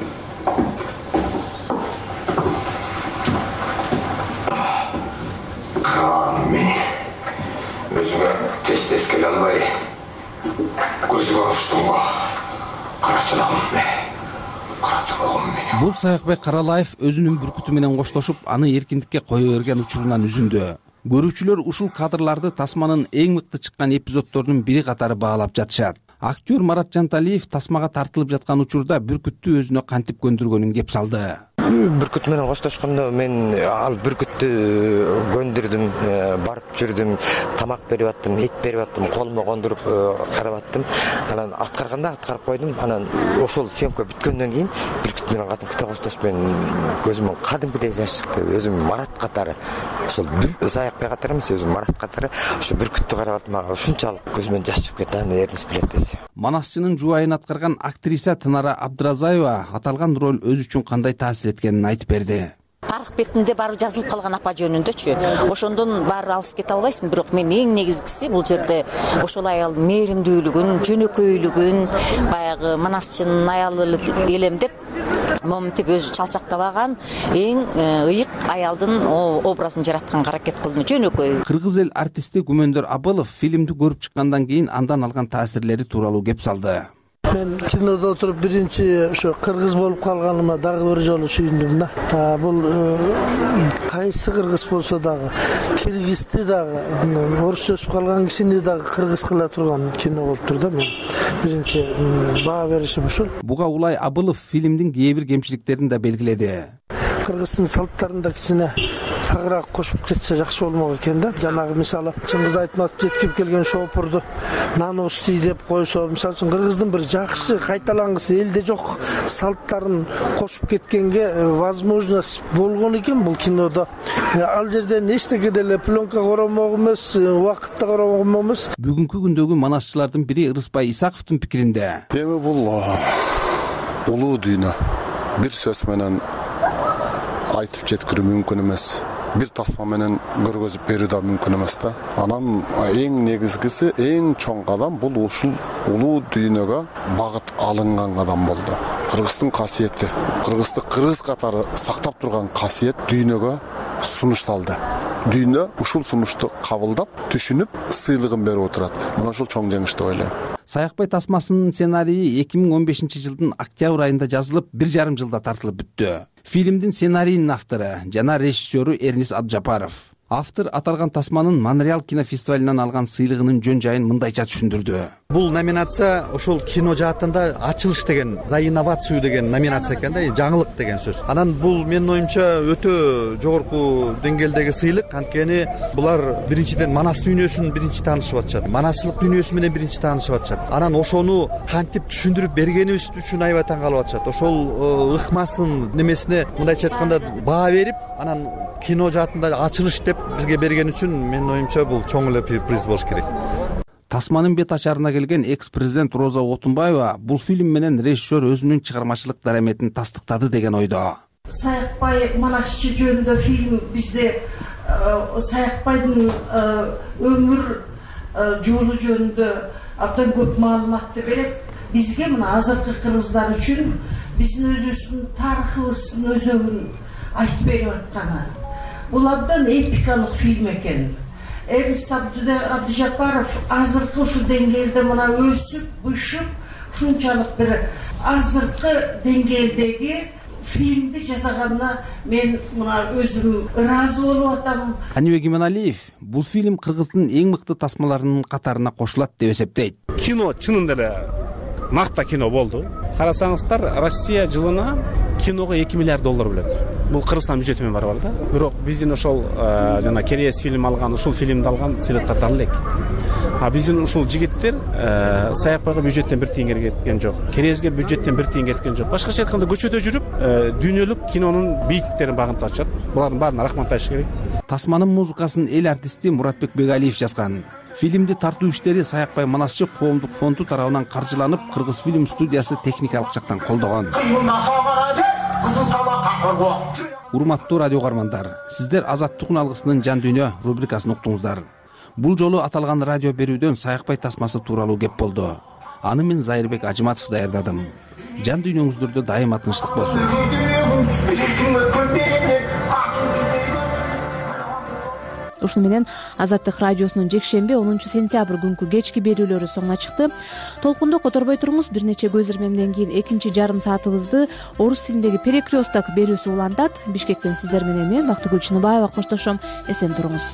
Speaker 11: Мен өзүмө тез келе албай көзүгө уруштум го. Кара чологум менен.
Speaker 10: Бул Саякбай Каралаев өзүнүн бүркүтү менен коштошуп, аны эркиндикке кое берген учурунан үзүндү. Көрүүчүлөр ушул кадрларды тасманын эң мыкты чыккан эпизоддорунун бири катары баалап жатышат. Актер Марат Жанталиев тасмага тартылып жаткан учурда бүркүттү өзүнө кантип көндүргөнүн кеп салды.
Speaker 14: Бүркүт менен коштошкондо мен ал бүркүттү көндүрдүм, барып жүрдүм, тамак берип аттым, эт берип аттым, колума кондуруп карап аттым. Анан аткарганда аткарып койдум. Анан ошол съемка бүткөндөн кийин бүркүт менен кадимкидей коштошуп мен көзүмөн кадимкидей жаш чыкты. Өзүм Марат катары, ошол Саякбай катары эмес, өзүм Марат катары ошо бүркүттү карап аттым. Мага ушунчалык көзүмөн жаш чыгып кетти. Аны эрдис билет өзү.
Speaker 10: Манасчынын жубайын аткарган актриса Тынара Абдыразаева аталган роль өзү үчүн кандай таасир эткенин айтып берди.
Speaker 15: Тарых бетинде баары жазылып калган апа жөнүндөчү. Ошондон баары алыс кете албайсың, бирок мен эң негизгиси бул жерде ошол аялдын мээримдүүлүгүн, жөнөкөйлүгүн, баягы манасчынын аялы элем деп моментип өзү чалчактабаган эң ыйык аялдын образын жаратканга аракет кылдым. Жөнөкөй.
Speaker 10: Кыргыз эл артисти Күмөндөр Абылов фильмди көрүп чыккандан кийин андан алган таасирлери тууралуу кеп салды.
Speaker 16: Мен кинодо отуруп биринчи ошо кыргыз болуп калганыма дагы бир жолу сүйүндүм да. Бул кайсы кыргыз болсо дагы, киргизди дагы, орусчосуп калган кишини дагы кыргыз кыла турган кино болуптур да. Мен биринчи баа беришим ушул.
Speaker 10: Буга улай Абылов фильмдин кээ бир кемчиликтерин да белгиледи.
Speaker 16: Кыргыздын салттарында кичине тагыраак кошуп кетсе жакшы болмок экен да. Жанагы мисалы Чыңгыз Айтматов жеткирип келген шоопурду наны усти деп койсо, мисалы үчүн кыргыздын бир жакшы кайталангысы элде жок салттарын кошуп кеткенге возможность болгон экен бул кинодо. Ал жерден эчтеке деле пленка коромок эмес, убакытта коромок эмес.
Speaker 10: Бүгүнкү күндөгү манасчылардын бири Ырысбай Исаковдун пикиринде.
Speaker 17: Эми бул улуу дүйнө. Бир сөз менен айтып жеткирүү мүмкүн эмес. Бир тасма менен көргөзүп берүү да мүмкүн эмес да. Анан эң негизгиси, эң чоң кадам бул ушул улуу дүйнөгө багыт алынган кадам болду. Кыргыздын касиети, Кыргызды кыргыз катары сактап турган касиет дүйнөгө сунушталды. Дүйнө ушул сунушту кабылдап, түшүнүп, сыйлыгын берип отурат. Мына ошол чоң жеңиш деп ойлойм.
Speaker 10: Саякбай тасмасынын сценарийи 2015-жылдын октябрь айында жазылып, 1,5 жылда тартылып бүттү. Фильмдин сценарийинин автору жана режиссеру Эрнис Абджапаров. Автор аталган тасманын Монреаль кинофестивалынан алган сыйлыгынын жөн-жайын мындайча түшүндүрдү.
Speaker 18: Бул номинация ошол кино жаатында ачылыш деген, за инновация деген номинация экен да, жаңылык деген сөз. Анан бул менин оюмча өтө жогорку деңгээлдеги сыйлык, анткени булар биринчиден манас дүйнөсүн биринчи таанышып атышат, манаслык дүйнөсү менен биринчи таанышып атышат. Анан ошону кантип түшүндүрүп бергенибиз үчүн аябай таң калып атышат. Ошол ыкмасын немесине мындайча айтканда баа берип, анан кино жаатында ачылыш деп бизге берген үчүн менин оюмча бул чоң эле приз болуш керек.
Speaker 10: Тасманын бет ачарына келген экс-президент Роза Отунбаева бул фильм менен режиссер өзүнүн чыгармачылык дараметин тастыктады деген ойдо.
Speaker 19: Саякбай манасчы жөнүндө фильм бизде Саякбайдын өмүр жолу жөнүндө абдан көп маалыматты берет. Бизге мына азыркы кыргыздар үчүн биздин өзүбүздүн тарыхыбыздын өзөгүн айтып берип атканы. Бул абдан эпикалык фильм экен. Эрнис Абджапаров азыркы ушу деңгээлде мына өсүп, бышып, ушунчалык бир азыркы деңгээлдеги фильмди жасаганына мен мына өзүм ыраазы болуп атам.
Speaker 10: Анибек Иманалиев бул фильм Кыргыздын эң мыкты тасмаларынын катарына кошулат деп эсептейт.
Speaker 13: Кино чынында эле макта кино болду. Карасаңыздар, Россия жылына киного 2 миллиард доллар бөлөт. Бул Кыргызстан бюджети менен барабар да. Бирок биздин ошол жана Керес фильм алган, ушул фильмди алган сыйлыктарды ала элек. Биздин ушул жигиттер Саякбайга бюджеттен 1 тиын кеткен жок. Кереске бюджеттен 1 тиын кеткен жок. Башкача айтканда көчөдө жүрүп, дүйнөлүк кинонун бийиктиктерин багынтып атышат. Булардын баарына рахмат айтыш керек.
Speaker 10: Тасманын музыкасын эл артисти Муратбек Бегалиев жазган. Фильмди тартуу иштери Саякбай Манасчы коомдук фонду тарабынан каржыланып, Кыргыз фильм студиясы техникалык жактан колдогон. Урматтуу радио каармандар, сиздер Азаттыктын алгысынын жан дүйнө рубрикасын уктуңуздар. Бул жолу аталган радио берүүдөн Саякбай тасмасы тууралуу кеп болду. Аны мен Зайырбек Ажыматов даярдадым. Жан дүйнөңүздөрдө дайыма тынчтык болсун.
Speaker 1: Ушуну менен Азаттык радиосунун жекшемби 10-сентябрь күнкү кечки берүүлөрү соңуна чыкты. Толкунду которбой туруңуз. Бир нече көз ирмемден кийин экинчи жарым саатыбызды орус тилиндеги перекресток берүүсү улантат. Бишкектен сиздер менен мен Бактыгүл Чыныбаева коштошом. Эсен туруңуз.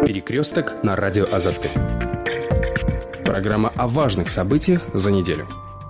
Speaker 20: Перекресток на радио Азаттык. Программа о важных событиях за неделю.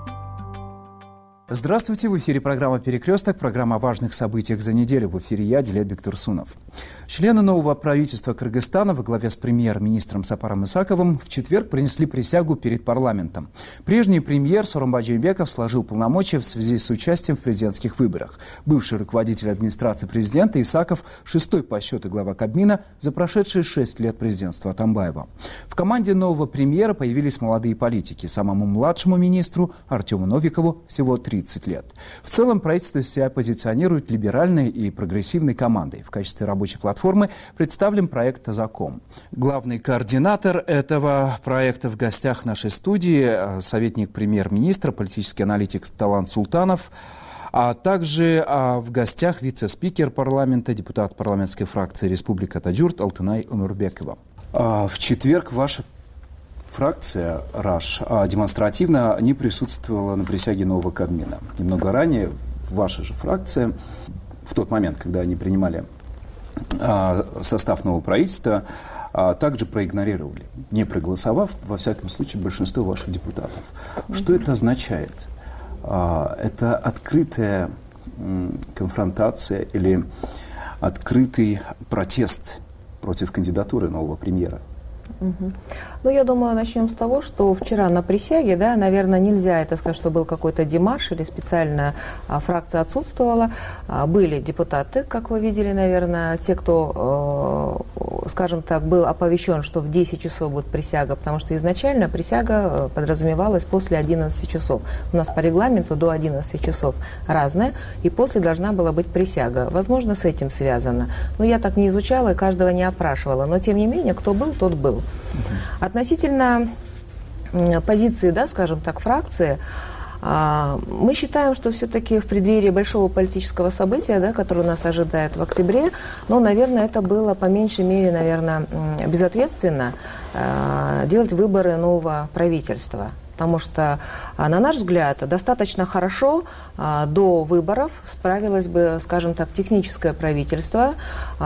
Speaker 21: Здравствуйте, в эфире программа «Перекресток», программа о важных событиях за неделю. В эфире я, Дилетбек Турсунов. Члены нового правительства Кыргызстана во главе с премьер-министром Сапаром Исаковым в четверг принесли присягу перед парламентом. Прежний премьер Сооронбай Жээнбеков сложил полномочия в связи с участием в президентских выборах. Бывший руководитель администрации президента Исаков – шестой по счету глава Кабмина за прошедшие 6 лет президентства Атамбаева. В команде нового премьера появились молодые политики. Самому младшему министру Артему Новикову всего 30 лет. В целом правительство себя позиционирует либеральной и прогрессивной командой. В качестве рабочей платформы представлен проект «Азаком». Главный координатор этого проекта в гостях нашей студии, советник премьер-министра, политический аналитик Талант Султанов, а также в гостях вице-спикер парламента, депутат парламентской фракции «Республика Таджурт» Алтынай Умурбекова. В четверг ваша фракция РАШ демонстративно не присутствовала на присяге нового Кабмина. Немного ранее ваша же фракция, в тот момент, когда они принимали состав нового правительства, также проигнорировали, не проголосовав, во всяком случае, большинство ваших депутатов. Что это означает? Это открытая конфронтация или открытый протест против кандидатуры нового премьера?
Speaker 22: Ну, я думаю, начнем с того, что вчера на присяге, да, наверное, нельзя это сказать, что был какой-то демарш или специально фракция отсутствовала. Были депутаты, как вы видели, наверное, те, кто, скажем так, был оповещен, что в 10 часов будет присяга, потому что изначально присяга подразумевалась после 11 часов. У нас по регламенту до 11 часов разное, и после должна была быть присяга. Возможно, с этим связано. Но я так не изучала и каждого не опрашивала. Но, тем не менее, кто был, тот был. Относительно позиции, да, скажем так, фракции, мы считаем, что все-таки в преддверии большого политического события, да, которое нас ожидает в октябре, ну, наверное, это было по меньшей мере, наверное, безответственно делать выборы нового правительства. Потому что, на наш взгляд, достаточно хорошо до выборов справилось бы, скажем так, техническое правительство,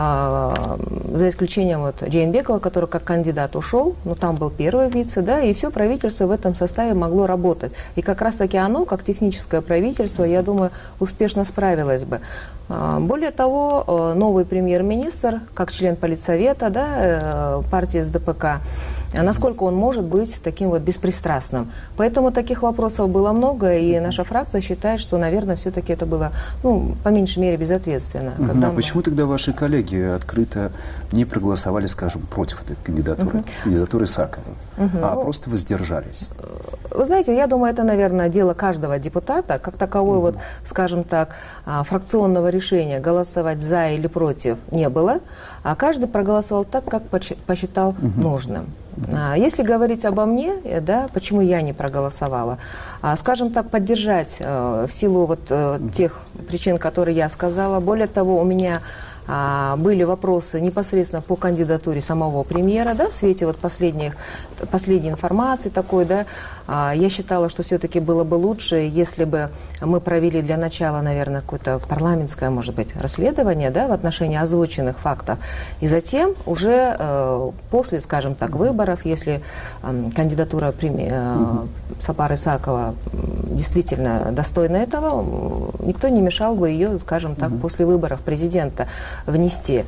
Speaker 22: за исключением вот Жээнбекова, который как кандидат ушел, но там был первый вице, да, и все правительство в этом составе могло работать. И как раз-таки оно, как техническое правительство, я думаю, успешно справилось бы. Более того, новый премьер-министр, как член Политсовета, да, партии СДПК, насколько он может быть таким вот беспристрастным. Поэтому таких вопросов было много, и наша фракция считает, что, наверное, все-таки это было, ну, по меньшей мере, безответственно.
Speaker 21: Почему тогда ваши коллеги открыто не проголосовали, скажем, против этой кандидатуры, кандидатуры Исакова, просто воздержались?
Speaker 22: Вы знаете, я думаю, это, наверное, дело каждого депутата, как таковой, вот, скажем так, фракционного решения голосовать за или против не было, а каждый проголосовал так, как посчитал нужным. Если говорить обо мне, да, почему я не проголосовала, скажем так, поддержать в силу вот тех причин, которые я сказала. Более того, у меня были вопросы непосредственно по кандидатуре самого премьера, да, в свете вот последней информации такой, да, я считала, что все-таки было бы лучше, если бы мы провели для начала, наверное, какое-то парламентское, может быть, расследование, да, в отношении озвученных фактов, и затем уже после, скажем так, выборов, если кандидатура Сапара Исакова действительно достойна этого, никто не мешал бы ее, скажем так, после выборов президента внести.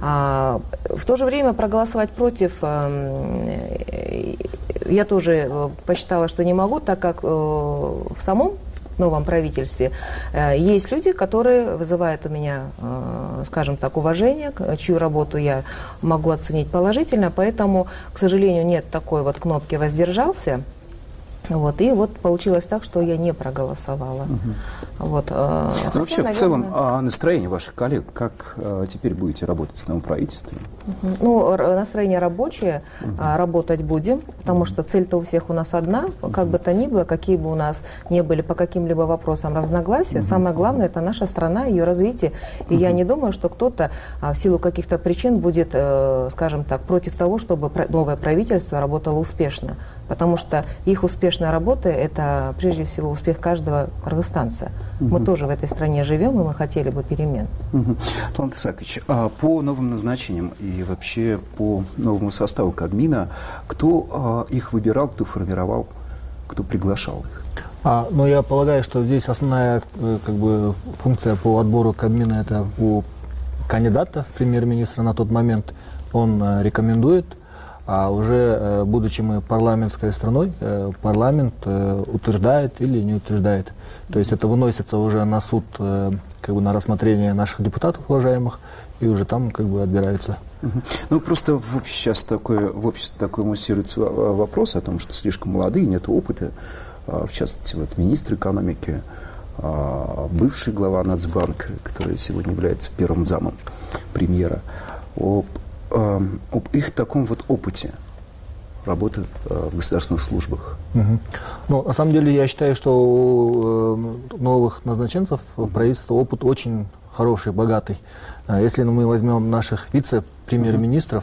Speaker 22: В то же время проголосовать против я тоже посчитала, что не могу, так как в самом новом правительстве есть люди, которые вызывают у меня, скажем так, уважение, чью работу я могу оценить положительно, поэтому, к сожалению, нет такой вот кнопки «воздержался». Вот, и вот получилось так, что я не проголосовала. Вот,
Speaker 21: вообще, наверное, в целом, настроение ваших коллег, как теперь будете работать с новым правительством?
Speaker 22: Ну, настроение рабочее, работать будем, потому что цель-то у всех у нас одна, как бы то ни было, какие бы у нас не были по каким-либо вопросам разногласия, самое главное — это наша страна, ее развитие. И я не думаю, что кто-то в силу каких-то причин будет, скажем так, против того, чтобы новое правительство работало успешно. Потому что их успешная работа – это прежде всего успех каждого кыргызстанца. Мы тоже в этой стране живем, и мы хотели бы перемен.
Speaker 21: Талант Исаакович, по новым назначениям и вообще по новому составу Кабмина, кто их выбирал, кто формировал, кто приглашал их?
Speaker 3: Я полагаю, что здесь основная функция по отбору Кабмина – это у кандидата в премьер-министра на тот момент. Он рекомендует, а уже, будучи мы парламентской страной, парламент утверждает или не утверждает. То есть это выносится уже на суд, на рассмотрение наших депутатов уважаемых, и уже там отбирается.
Speaker 21: Просто сейчас в обществе такой муссируется вопрос о том, что слишком молодые, нет опыта. В частности, министр экономики, бывший глава Нацбанка, который сегодня является первым замом премьера, об их таком опыте работы в государственных службах.
Speaker 3: На самом деле, я считаю, что у новых назначенцев правительства опыт очень хороший, богатый. Если мы возьмем наших вице-премьер-министров,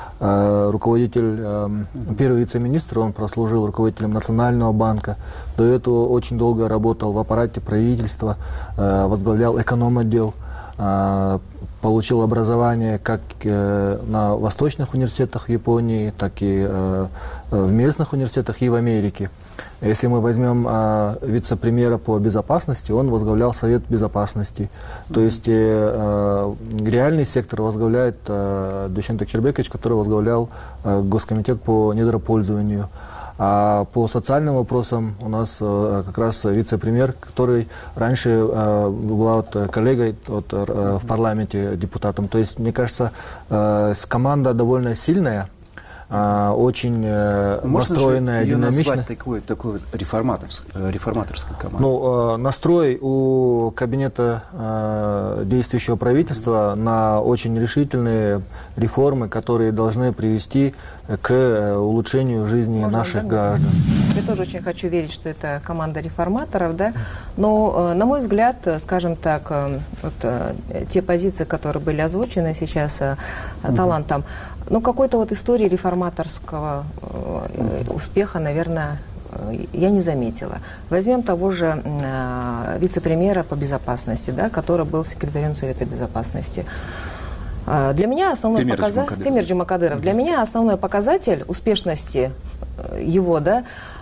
Speaker 3: первый вице-министр, он прослужил руководителем Национального банка, до этого очень долго работал в аппарате правительства, возглавлял эконом-отдел, получил образование как на восточных университетах в Японии, так и в местных университетах и в Америке. Если мы возьмем вице-премьера по безопасности, он возглавлял Совет безопасности. То есть реальный сектор возглавляет Душен Текчербекович, который возглавлял Госкомитет по недропользованию. А по социальным вопросам у нас как раз вице-премьер, который раньше была коллегой в парламенте депутатом. То есть, мне кажется, команда довольно сильная, очень настроенная, динамичная.
Speaker 21: Можно назвать такой реформаторской командой?
Speaker 3: Настрой у кабинета действующего правительства на очень решительные реформы, которые должны привести к улучшению жизни наших граждан.
Speaker 22: Я тоже очень хочу верить, что это команда реформаторов, да? Но, на мой взгляд, скажем так, те позиции, которые были озвучены сейчас талантом, какой-то истории реформаторского успеха, наверное, я не заметила. Возьмем того же вице-премьера по безопасности, да, который был секретарем Совета безопасности. Для меня основной показатель Темир Джумакадыров. Для меня основной показатель успешности его, да,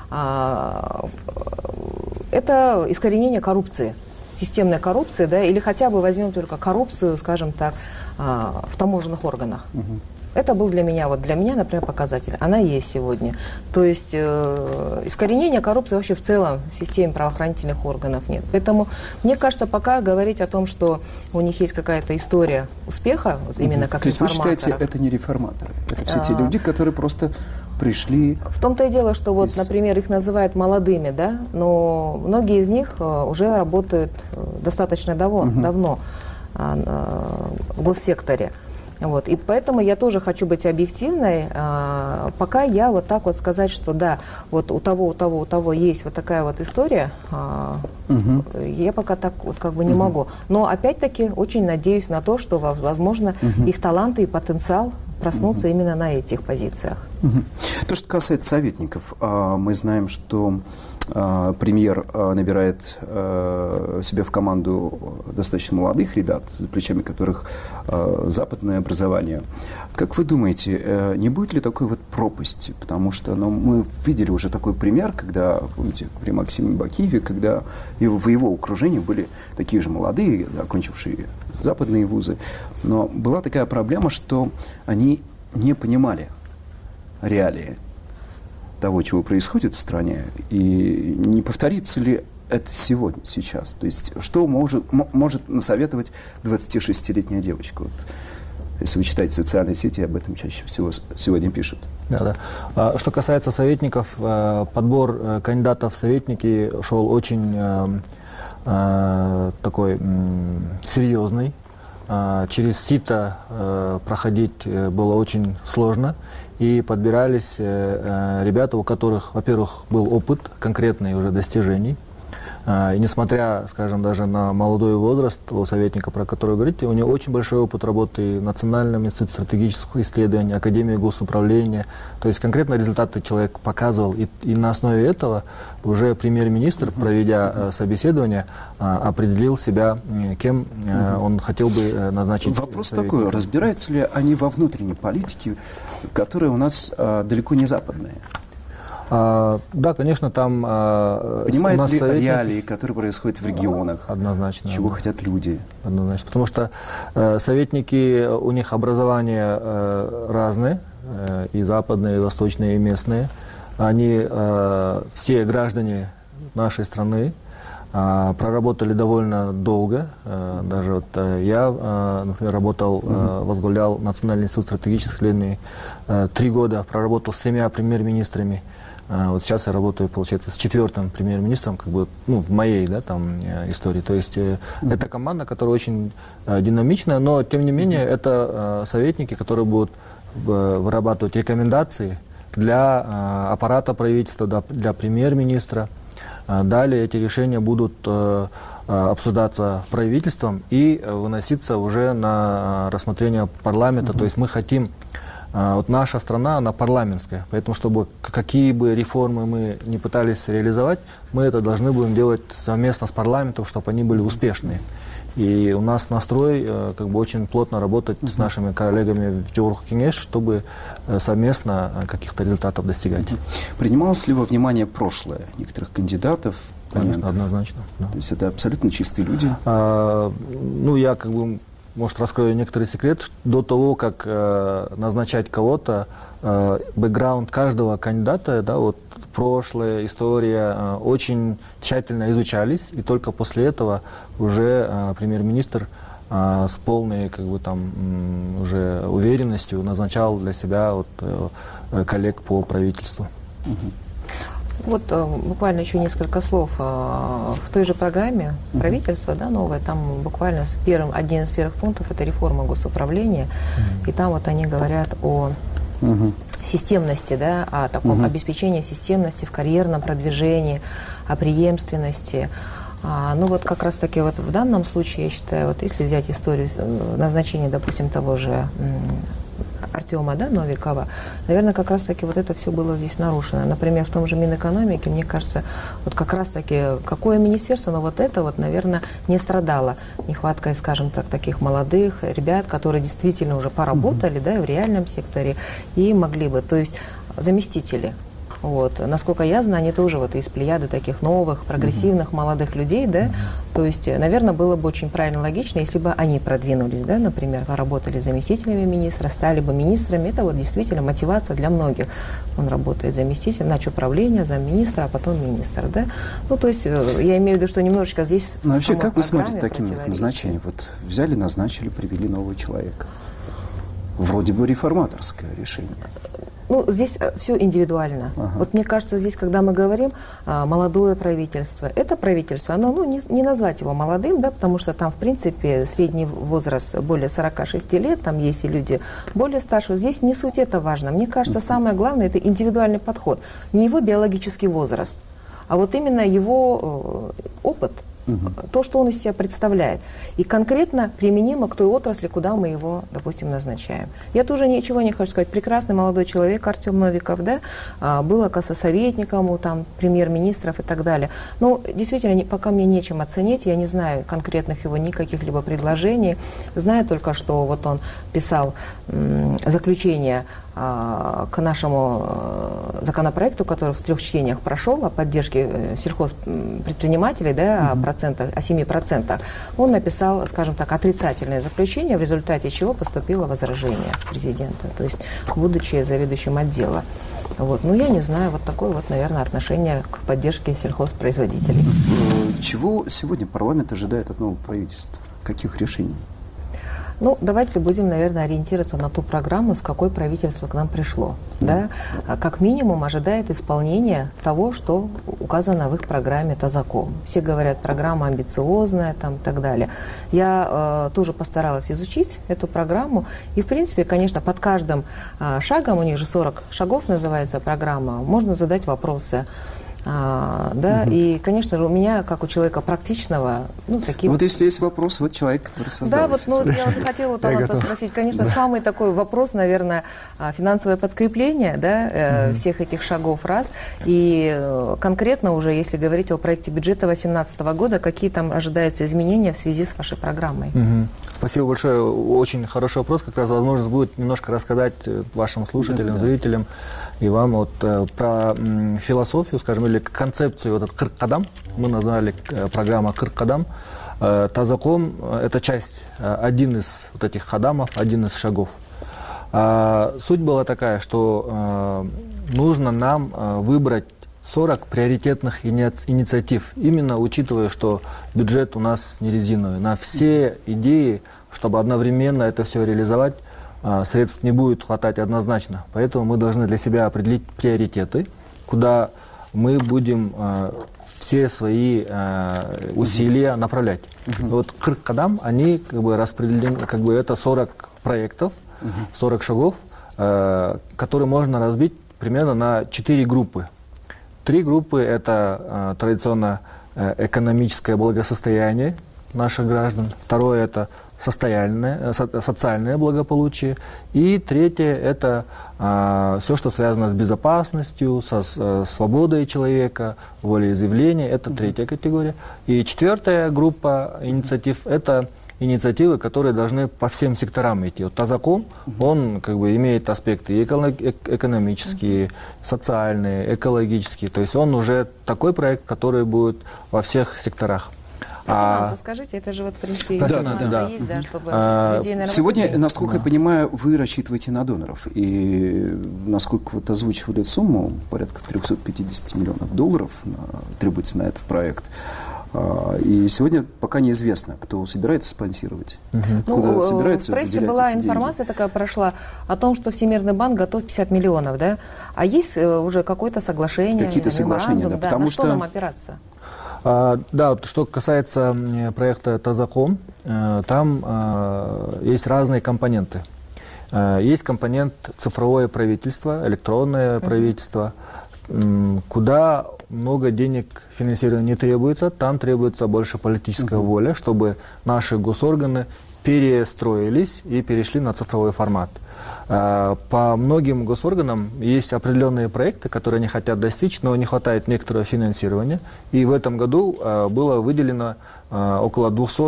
Speaker 22: это искоренение коррупции, системной коррупции, да, или хотя бы возьмем только коррупцию, скажем так, в таможенных органах. Это был для меня, например, показатель. Она есть сегодня. То есть искоренения коррупции вообще в целом в системе правоохранительных органов нет. Поэтому, мне кажется, пока говорить о том, что у них есть какая-то история успеха, именно как реформаторов.
Speaker 21: То есть вы считаете, это не реформаторы? Это все те люди, которые просто пришли...
Speaker 22: В том-то и дело, что например, их называют молодыми, да, но многие из них уже работают достаточно давно в госсекторе. И поэтому я тоже хочу быть объективной. Пока я сказать, что да, у того есть такая история, я пока так не могу. Но опять-таки очень надеюсь на то, что, возможно, их таланты и потенциал проснутся именно на этих позициях.
Speaker 21: То, что касается советников, мы знаем, что премьер набирает себе в команду достаточно молодых ребят, за плечами которых западное образование. Как вы думаете, не будет ли такой пропасти? Потому что мы видели уже такой пример, когда, помните, при Максиме Бакиеве, когда в его окружении были такие же молодые, окончившие западные вузы. Но была такая проблема, что они не понимали реалии того, чего происходит в стране, и не повторится ли это сейчас? То есть, что может насоветовать 26-летняя девочка? Если вы читаете социальные сети, об этом чаще всего сегодня пишут.
Speaker 3: Да. Что касается советников, подбор кандидатов в советники шел очень такой серьезный. Через сито проходить было очень сложно. И подбирались ребята, у которых, во-первых, был опыт, конкретный уже достижений. И несмотря, скажем, даже на молодой возраст у советника, про который вы говорите, у него очень большой опыт работы в Национальном институте стратегических исследований, Академии госуправления. То есть конкретно результаты человек показывал. И на основе этого уже премьер-министр, проведя собеседование, определил себя, кем он хотел бы назначить.
Speaker 21: Вопрос такой, разбираются ли они во внутренней политике, которая у нас далеко не западная?
Speaker 3: Да, конечно, там...
Speaker 21: Понимают ли реалии, которые происходят в регионах?
Speaker 3: Однозначно.
Speaker 21: Чего хотят люди?
Speaker 3: Однозначно. Потому что советники, у них образования разные, и западные, и восточные, и местные. Они все граждане нашей страны, проработали довольно долго. Даже вот я, например, работал, возглавлял Национальный институт стратегических исследований 3 года, проработал с 3 премьер-министрами. Вот сейчас я работаю, получается, с 4-м премьер-министром, как бы, ну, в моей, да, там, истории. То есть это команда, которая очень динамичная, но, тем не менее, это советники, которые будут вырабатывать рекомендации для аппарата правительства, для премьер-министра. Далее эти решения будут обсуждаться правительством и выноситься уже на рассмотрение парламента. То есть мы хотим... Вот наша страна, она парламентская, поэтому, чтобы какие бы реформы мы не пытались реализовать, мы это должны будем делать совместно с парламентом, чтобы они были успешные. И у нас настрой как бы очень плотно работать с нашими коллегами в Джоурх Кеңеш, чтобы совместно каких-то результатов достигать.
Speaker 21: Принималось ли во внимание прошлое некоторых кандидатов?
Speaker 3: Конечно, однозначно. Да.
Speaker 21: То есть это абсолютно чистые люди?
Speaker 3: Ну, я как бы... Может, раскрою некоторый секрет. До того, как назначать кого-то, бэкграунд каждого кандидата, да, вот прошлое, история очень тщательно изучались, и только после этого уже премьер-министр с полной, как бы, там, уже уверенностью назначал для себя вот, коллег по правительству.
Speaker 22: Вот буквально еще несколько слов. В той же программе правительства, да, новой, там буквально один из первых пунктов — это реформа госуправления. И там вот они говорят о системности, да, о таком обеспечении системности в карьерном продвижении, о преемственности. Ну вот как раз таки вот в данном случае, я считаю, вот если взять историю назначения, допустим, того же Артема, да, Новикова, наверное, как раз-таки вот это все было здесь нарушено. Например, в том же Минэкономике, мне кажется, вот как раз-таки какое министерство, но вот это вот, наверное, не страдало нехваткой, скажем так, таких молодых ребят, которые действительно уже поработали, да, в реальном секторе и могли бы, то есть заместители. Вот. Насколько я знаю, они тоже вот из плеяды таких новых, прогрессивных, молодых людей, да, то есть, наверное, было бы очень правильно, логично, если бы они продвинулись, да, например, поработали заместителями министра, стали бы министрами, это вот действительно мотивация для многих. Он работает заместителем, начуправления, замминистра, а потом министр, да. Ну, то есть, я имею в виду, что немножечко здесь...
Speaker 21: Ну, вообще, как вы смотрите таким назначением? Вот взяли, назначили, привели нового человека. Вроде бы реформаторское решение.
Speaker 22: Ну, здесь все индивидуально. Вот мне кажется, здесь, когда мы говорим молодое правительство, это правительство, оно, ну, не назвать его молодым, да, потому что там, в принципе, средний возраст более 46 лет, там есть и люди более старшие. Здесь не суть это важно. Мне кажется, самое главное — это индивидуальный подход. Не его биологический возраст, а вот именно его опыт. То, что он из себя представляет. И конкретно применимо к той отрасли, куда мы его, допустим, назначаем. Я тоже ничего не хочу сказать. Прекрасный молодой человек Артем Новиков, да, был, оказывается, советником у там премьер-министров и так далее. Но действительно, пока мне нечем оценить, я не знаю конкретных его никаких либо предложений. Знаю только, что вот он писал заключение к нашему законопроекту, который в 3 чтениях прошел, о поддержке сельхозпредпринимателей, да, о 7%. Он написал, скажем так, отрицательное заключение, в результате чего поступило возражение президента, то есть будучи заведующим отдела. Вот. Ну, я не знаю, вот такое вот, наверное, отношение к поддержке сельхозпроизводителей.
Speaker 21: Чего сегодня парламент ожидает от нового правительства? Каких решений?
Speaker 22: Ну, давайте будем, наверное, ориентироваться на ту программу, с какой правительство к нам пришло. Да? Как минимум ожидает исполнения того, что указано в их программе Тазаком. Все говорят, программа амбициозная там, и так далее. Я тоже постаралась изучить эту программу. И, в принципе, конечно, под каждым шагом, у них же 40 шагов называется программа, можно задать вопросы. Да, и, конечно же, у меня, как у человека практичного, такие...
Speaker 21: Вот если есть вопрос, вот человек, который создал.
Speaker 22: Да, я хотела у спросить, конечно, самый такой вопрос, наверное, финансовое подкрепление, да, всех этих шагов, раз, и конкретно уже, если говорить о проекте бюджета 2018 года, какие там ожидаются изменения в связи с вашей программой?
Speaker 3: Спасибо большое, очень хороший вопрос, как раз возможность будет немножко рассказать вашим слушателям, зрителям и вам вот про философию, скажем, или концепцию, вот этот Кырк-Кадам, мы назвали программа Кырк-Кадам. Тазаком – это часть, один из вот этих кадамов, один из шагов. Суть была такая, что нужно нам выбрать 40 приоритетных инициатив, именно учитывая, что бюджет у нас не резиновый. На все идеи, чтобы одновременно это все реализовать, средств не будет хватать однозначно. Поэтому мы должны для себя определить приоритеты, куда мы будем все свои усилия направлять. Вот Кырк-Кадам, они распределены, это 40 проектов, 40 шагов, которые можно разбить примерно на 4 группы. 3 группы – это традиционно экономическое благосостояние наших граждан. Второе – это социальное благополучие. И третье – это все, что связано с безопасностью, со свободой человека, волеизъявления. Это третья категория. И четвертая группа инициатив – это инициативы, которые должны по всем секторам идти. Вот Тазаком, он имеет аспекты экономические, социальные, экологические. То есть он уже такой проект, который будет во всех секторах.
Speaker 22: Финансы, скажите, это же в принципе есть, чтобы людей, наверное,
Speaker 21: сегодня, насколько я понимаю, вы рассчитываете на доноров. И насколько озвучивали сумму, порядка 350 миллионов долларов требуется на этот проект. И сегодня пока неизвестно, кто собирается спонсировать, куда собирается
Speaker 22: в прессе была информация такая прошла о том, что Всемирный банк готов 50 миллионов, да? А есть уже какое-то соглашение?
Speaker 21: Какие-то соглашения, да. Потому
Speaker 22: на что нам опираться?
Speaker 3: Да, что касается проекта Тазаком, там есть разные компоненты. Есть компонент цифровое правительство, электронное правительство, куда много денег финансирования не требуется, там требуется больше политическая воля, чтобы наши госорганы перестроились и перешли на цифровой формат. По многим госорганам есть определенные проекты, которые они хотят достичь, но не хватает некоторого финансирования. И в этом году было выделено около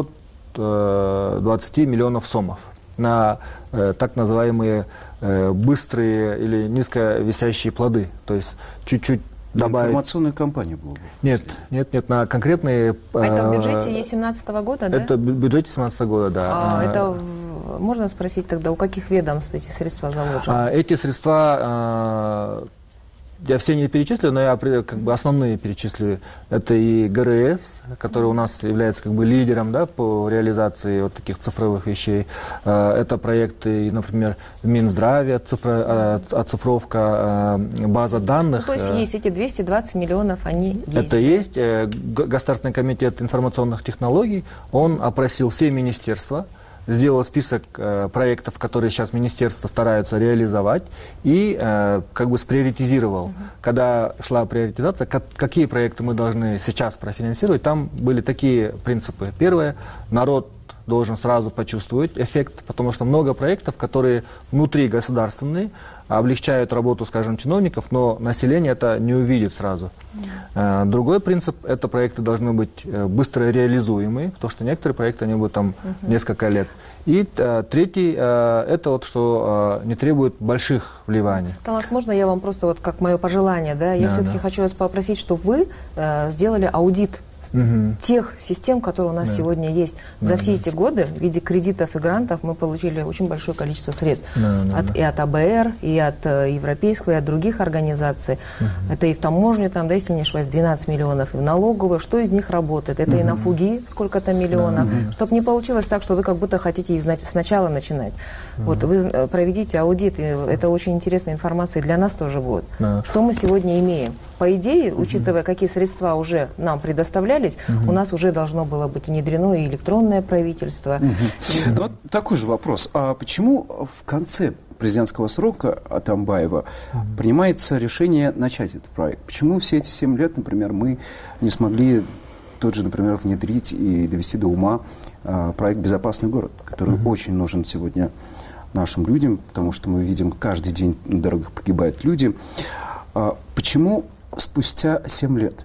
Speaker 3: 220 миллионов сомов на так называемые быстрые или низковисящие плоды. То есть чуть-чуть добавить...
Speaker 21: Информационную кампанию было бы?
Speaker 3: Нет, на конкретные...
Speaker 22: Это в бюджете 2017 года, да?
Speaker 3: Это в бюджете 2017 года, да.
Speaker 22: Это можно спросить тогда, у каких ведомств эти средства заложены?
Speaker 3: Эти средства, я все не перечислю, но я основные перечислю. Это и ГРС, который у нас является лидером, да, по реализации вот таких цифровых вещей. Это проекты, например, Минздравия, оцифровка база данных.
Speaker 22: То есть есть эти 220 миллионов, они есть?
Speaker 3: Это есть. Государственный комитет информационных технологий, он опросил все министерства, сделал список проектов, которые сейчас министерства стараются реализовать, и сприоритизировал. Когда шла приоритизация, какие проекты мы должны сейчас профинансировать, там были такие принципы. Первое, народ должен сразу почувствовать эффект, потому что много проектов, которые внутри государственные, облегчают работу, скажем, чиновников, но население это не увидит сразу. Другой принцип, это проекты должны быть быстро реализуемые, потому что некоторые проекты, они будут там несколько лет. И третий, это вот, что не требует больших вливаний.
Speaker 22: Талант, можно я вам просто, вот как мое пожелание, да? Я все-таки хочу вас попросить, чтобы вы сделали аудит тех систем, которые у нас сегодня есть. За все эти годы в виде кредитов и грантов мы получили очень большое количество средств. И от АБР, и от европейского, и от других организаций. Это и в таможне, там, да, если не ошибаюсь, 12 миллионов, и в налоговую. Что из них работает? Это и на ФУГИ сколько-то миллионов. Чтобы не получилось так, что вы как будто хотите сначала начинать. Вот вы проведите аудит, и это очень интересная информация, и для нас тоже будет. Что мы сегодня имеем? По идее, учитывая, какие средства уже нам предоставлялись, у нас уже должно было быть внедрено и электронное правительство.
Speaker 21: Вот такой же вопрос. А почему в конце президентского срока Атамбаева принимается решение начать этот проект. Почему все эти 7 лет, например, мы не смогли тот же, например, внедрить и довести до ума проект «Безопасный город», который очень нужен сегодня нашим людям, потому что мы видим, каждый день на дорогах погибают люди. Почему спустя 7 лет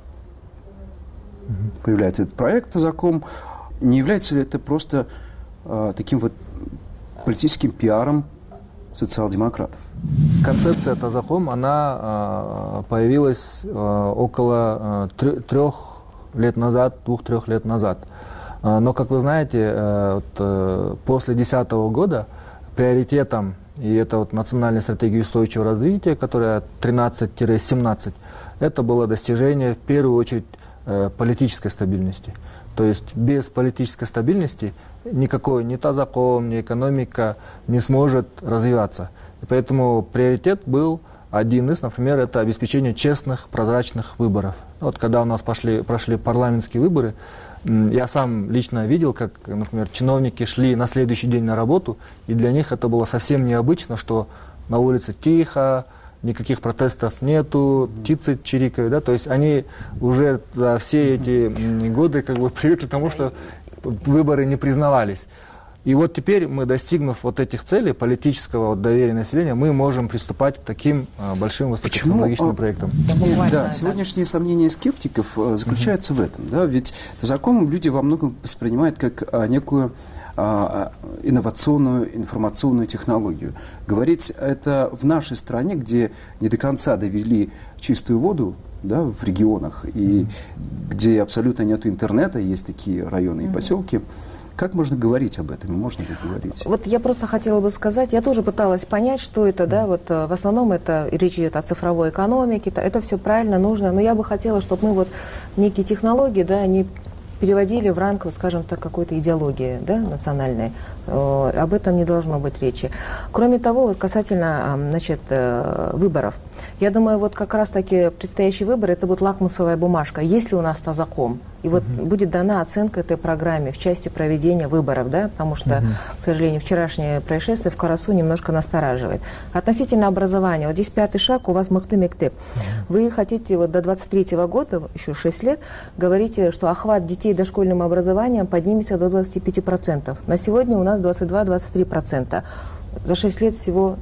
Speaker 21: появляется этот проект «Тазаком»? Не является ли это просто таким вот политическим пиаром социал-демократов?
Speaker 3: Концепция «Тазаком», она появилась около 3 лет назад, 2-3 лет назад. Но, как вы знаете, после 2010 года приоритетом, и это вот национальная стратегия устойчивого развития, которая 13-17, это было достижение в первую очередь политической стабильности. То есть без политической стабильности никакой ни Тазаком, ни экономика не сможет развиваться. И поэтому приоритет был один из, например, это обеспечение честных, прозрачных выборов. Вот когда у нас прошли парламентские выборы, я сам лично видел, как, например, чиновники шли на следующий день на работу, и для них это было совсем необычно, что на улице тихо, никаких протестов нету, птицы чирикают, да, то есть они уже за все эти годы как бы привыкли к тому, что выборы не признавались. И вот теперь мы, достигнув вот этих целей политического доверия населения, мы можем приступать к таким большим высокотехнологичным проектам.
Speaker 21: Да, сегодняшние сомнения скептиков заключаются в этом. Да? Ведь Тазаком люди во многом воспринимают как некую инновационную информационную технологию. Говорить это в нашей стране, где не до конца довели чистую воду, да, в регионах, и где абсолютно нет интернета, есть такие районы и поселки. Как можно говорить об этом? Можно ли говорить?
Speaker 22: Вот я просто хотела бы сказать, я тоже пыталась понять, что это, да, вот в основном это речь идет о цифровой экономике, это все правильно, нужно, но я бы хотела, чтобы мы вот некие технологии, да, они переводили в ранг, вот, скажем так, какой-то идеологии, да, национальной. Об этом не должно быть речи. Кроме того, вот касательно, значит, выборов, я думаю, вот как раз-таки предстоящий выбор, это будет лакмусовая бумажка. Есть ли у нас Тазаком? И вот будет дана оценка этой программе в части проведения выборов, да, потому что, к сожалению, вчерашнее происшествие в Карасу немножко настораживает. Относительно образования, вот здесь 5-й шаг, у вас Мыкты Мектеп. Вы хотите вот до 23-го года, еще 6 лет, говорите, что охват детей дошкольным образованием поднимется до 25%. На сегодня у нас 22-23%. За 6 лет всего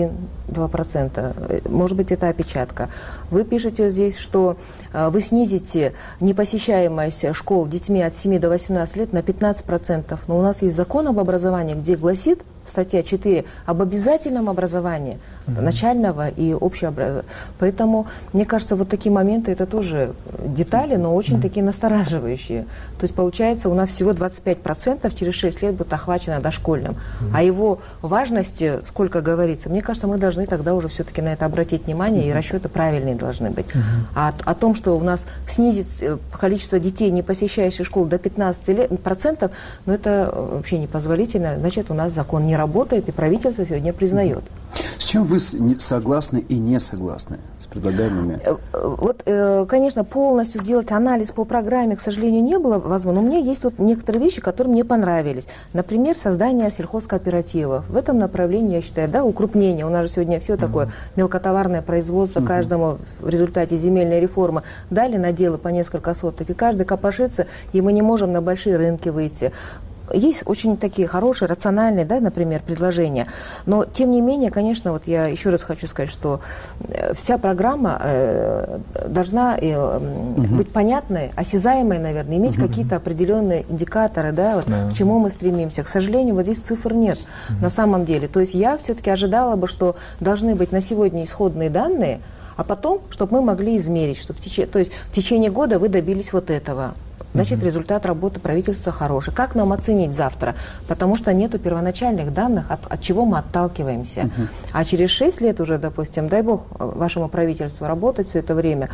Speaker 22: 1-2%. Может быть, это опечатка. Вы пишете здесь, что вы снизите непосещаемость школ детьми от 7 до 18 лет на 15%. Но у нас есть закон об образовании, где гласит, статья 4, об обязательном образовании начального и общеобразовательного. Поэтому, мне кажется, вот такие моменты, это тоже детали, но очень такие настораживающие. То есть, получается, у нас всего 25% через 6 лет будет охвачено дошкольным. А его важности, сколько говорится, мне кажется, мы должны тогда уже все-таки на это обратить внимание, и расчеты правильные должны быть. А о том, что у нас снизить количество детей, не посещающих школу, до 15%, ну, это вообще непозволительно. Значит, у нас закон не работает, и правительство сегодня признает.
Speaker 21: С чем вы согласны и не согласны с предлагаемыми?
Speaker 22: Вот, конечно, полностью сделать анализ по программе, к сожалению, не было возможно. Но у меня есть тут некоторые вещи, которые мне понравились. Например, создание сельхозкооперативов. В этом направлении, я считаю, да, укрупнение. У нас же сегодня все такое мелкотоварное производство. Каждому в результате земельной реформы дали наделы по несколько соток. И каждый копошится, и мы не можем на большие рынки выйти. Есть очень такие хорошие, рациональные, да, например, предложения. Но, тем не менее, конечно, вот я еще раз хочу сказать, что вся программа должна быть понятной, осязаемой, наверное, иметь какие-то определенные индикаторы, да, вот, к чему мы стремимся. К сожалению, вот здесь цифр нет на самом деле. То есть я все-таки ожидала бы, что должны быть на сегодня исходные данные, а потом, чтобы мы могли измерить, что то есть в течение года вы добились вот этого. Значит, результат работы правительства хороший. Как нам оценить завтра? Потому что нету первоначальных данных, от чего мы отталкиваемся. А через 6 лет уже, допустим, дай бог вашему правительству работать все это время,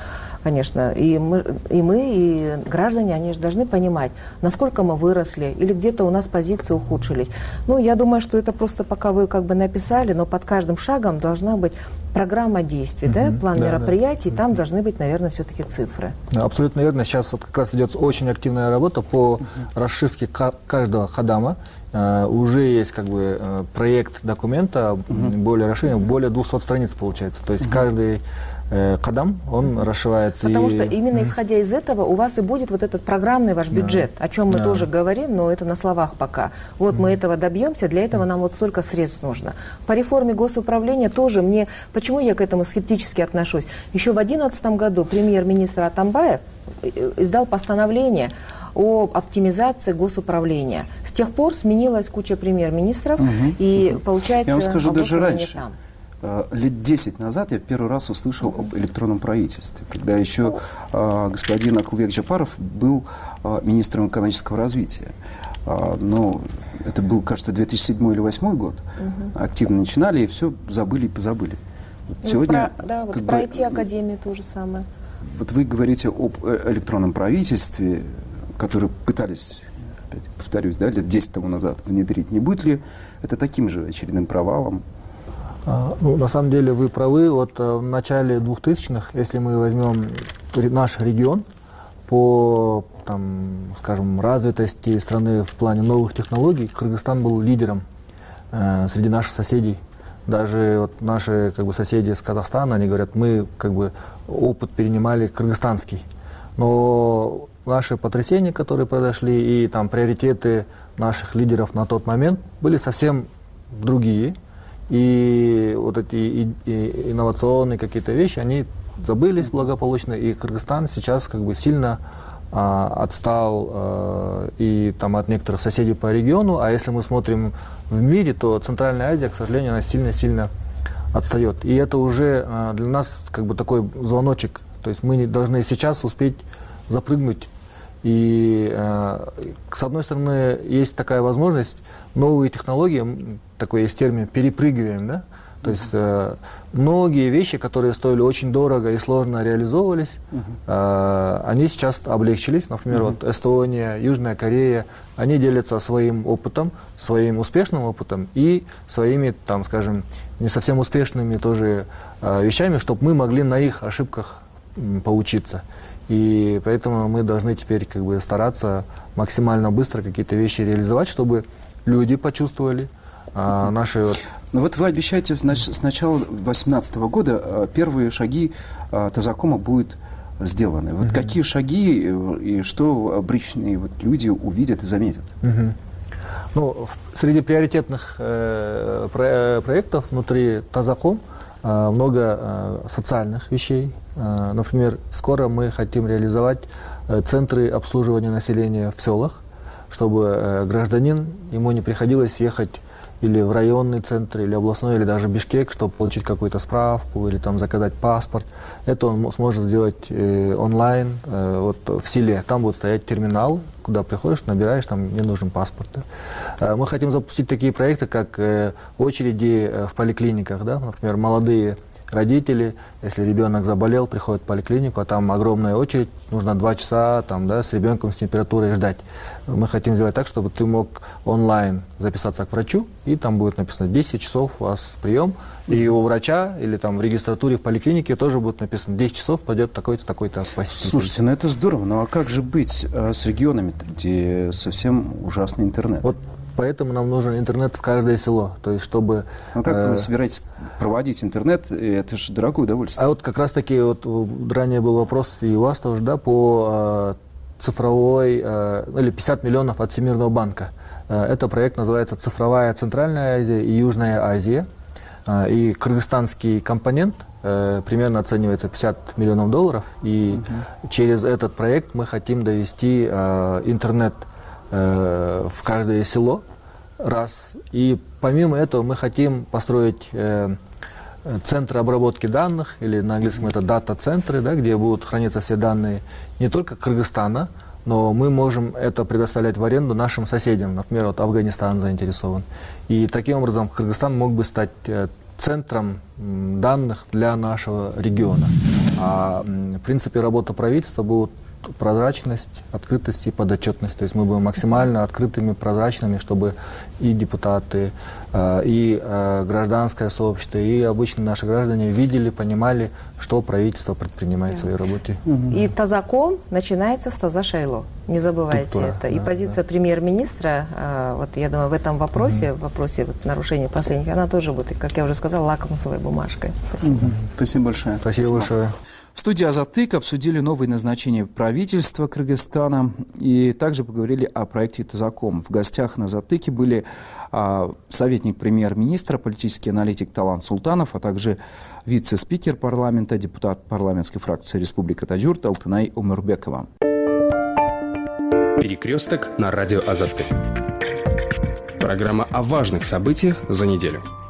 Speaker 22: конечно. И мы, и граждане, они же должны понимать, насколько мы выросли, или где-то у нас позиции ухудшились. Ну, я думаю, что это просто пока вы как бы написали, но под каждым шагом должна быть программа действий, да, план мероприятий, там должны быть, наверное, все-таки цифры.
Speaker 3: Абсолютно верно. Сейчас вот как раз идет очень активная работа по расшивке каждого ходама. Уже есть как бы проект документа, более расширенный, более 200 страниц получается. То есть каждый кадам, он расшивается.
Speaker 22: Потому что именно исходя из этого у вас и будет вот этот программный ваш бюджет, о чем мы тоже говорим, но это на словах пока. Вот мы этого добьемся, для этого нам вот столько средств нужно. По реформе госуправления тоже почему я к этому скептически отношусь? Еще в 2011 году премьер-министр Атамбаев издал постановление о оптимизации госуправления. С тех пор сменилась куча премьер-министров, и получается...
Speaker 21: Я вам скажу даже раньше.
Speaker 22: Там.
Speaker 21: Лет 10 назад я первый раз услышал об электронном правительстве, когда еще господин Акылбек Джапаров был министром экономического развития. Но это был, кажется, 2007 или 2008 год. Активно начинали, и все забыли и позабыли. Вот сегодня,
Speaker 22: вот про IT-академию то же самое.
Speaker 21: Вот вы говорите об электронном правительстве, который пытались, опять повторюсь, лет 10 тому назад внедрить. Не будет ли это таким же очередным провалом?
Speaker 3: Ну, на самом деле вы правы. Вот в начале 2000-х, если мы возьмем наш регион по, скажем, развитости страны в плане новых технологий, Кыргызстан был лидером среди наших соседей. Даже вот наши соседи из Казахстана, они говорят, мы опыт перенимали кыргызстанский. Но наши потрясения, которые произошли, и приоритеты наших лидеров на тот момент были совсем другие. И вот эти инновационные какие-то вещи, они забылись благополучно, и Кыргызстан сейчас сильно отстал и от некоторых соседей по региону. А если мы смотрим в мире, то Центральная Азия, к сожалению, она сильно-сильно отстает. И это уже для нас такой звоночек. То есть мы должны сейчас успеть запрыгнуть. И с одной стороны, есть такая возможность, новые технологии, такой есть термин, перепрыгиваем, да? То есть многие вещи, которые стоили очень дорого и сложно реализовывались, они сейчас облегчились. Например, вот Эстония, Южная Корея, они делятся своим опытом, своим успешным опытом и своими, скажем, не совсем успешными тоже вещами, чтобы мы могли на их ошибках поучиться. И поэтому мы должны теперь стараться максимально быстро какие-то вещи реализовать, чтобы люди почувствовали наши...
Speaker 21: Ну вот вы обещаете с начала 2018 года первые шаги Тазакома будут сделаны. Вот какие шаги и что обычные люди увидят и заметят?
Speaker 3: Ну, среди приоритетных проектов внутри Тазаком много социальных вещей. Например, скоро мы хотим реализовать центры обслуживания населения в селах, чтобы гражданин, ему не приходилось ехать или в районный центр, или областной, или даже Бишкек, чтобы получить какую-то справку или заказать паспорт. Это он сможет сделать онлайн, вот в селе. Там будет стоять терминал, куда приходишь, набираешь, там не нужен паспорт. Да. Мы хотим запустить такие проекты, как очереди в поликлиниках, да? Например, молодые родители, если ребенок заболел, приходят в поликлинику, а там огромная очередь, нужно 2 часа с ребенком с температурой ждать. Мы хотим сделать так, чтобы ты мог онлайн записаться к врачу, и там будет написано 10 часов у вас прием, и у врача или в регистратуре в поликлинике тоже будет написано 10 часов пойдет такой-то, такой-то посетитель.
Speaker 21: Слушайте, это здорово, но а как же быть с регионами, где совсем ужасный интернет?
Speaker 3: Вот поэтому нам нужен интернет в каждое село, то есть чтобы...
Speaker 21: Ну как вы собираетесь проводить интернет? Это же дорогое удовольствие.
Speaker 3: А вот как раз-таки ранее был вопрос и у вас тоже, да, по цифровой, или 50 миллионов от Всемирного банка. Это проект называется «Цифровая Центральная Азия и Южная Азия». И кыргызстанский компонент примерно оценивается $50 миллионов. И через этот проект мы хотим довести интернет в каждое село, раз. И помимо этого мы хотим построить центры обработки данных, или на английском это дата-центры, да, где будут храниться все данные не только Кыргызстана, но мы можем это предоставлять в аренду нашим соседям. Например, Афганистан заинтересован. И таким образом Кыргызстан мог бы стать центром данных для нашего региона. А в принципе работа правительства будет прозрачность, открытость и подотчетность. То есть мы будем максимально открытыми, прозрачными, чтобы и депутаты, и гражданское сообщество, и обычные наши граждане видели, понимали, что правительство предпринимает в своей работе.
Speaker 22: И тазаком начинается с таза шайло. Не забывайте это. И позиция премьер-министра, вот я думаю, в этом вопросе, в вопросе вот нарушения последних, она тоже будет, как я уже сказала, лакмусовой бумажкой. Спасибо.
Speaker 21: Спасибо большое.
Speaker 3: Спасибо большое.
Speaker 21: В студии «Азаттык» обсудили новые назначения правительства Кыргызстана и также поговорили о проекте «Тазаком». В гостях на «Азаттыке» были советник премьер-министра, политический аналитик Талант Султанов, а также вице-спикер парламента, депутат парламентской фракции «Республика Таджурт» Алтынай Умурбекова.
Speaker 20: «Перекресток» на радио «Азаттык». Программа о важных событиях за неделю.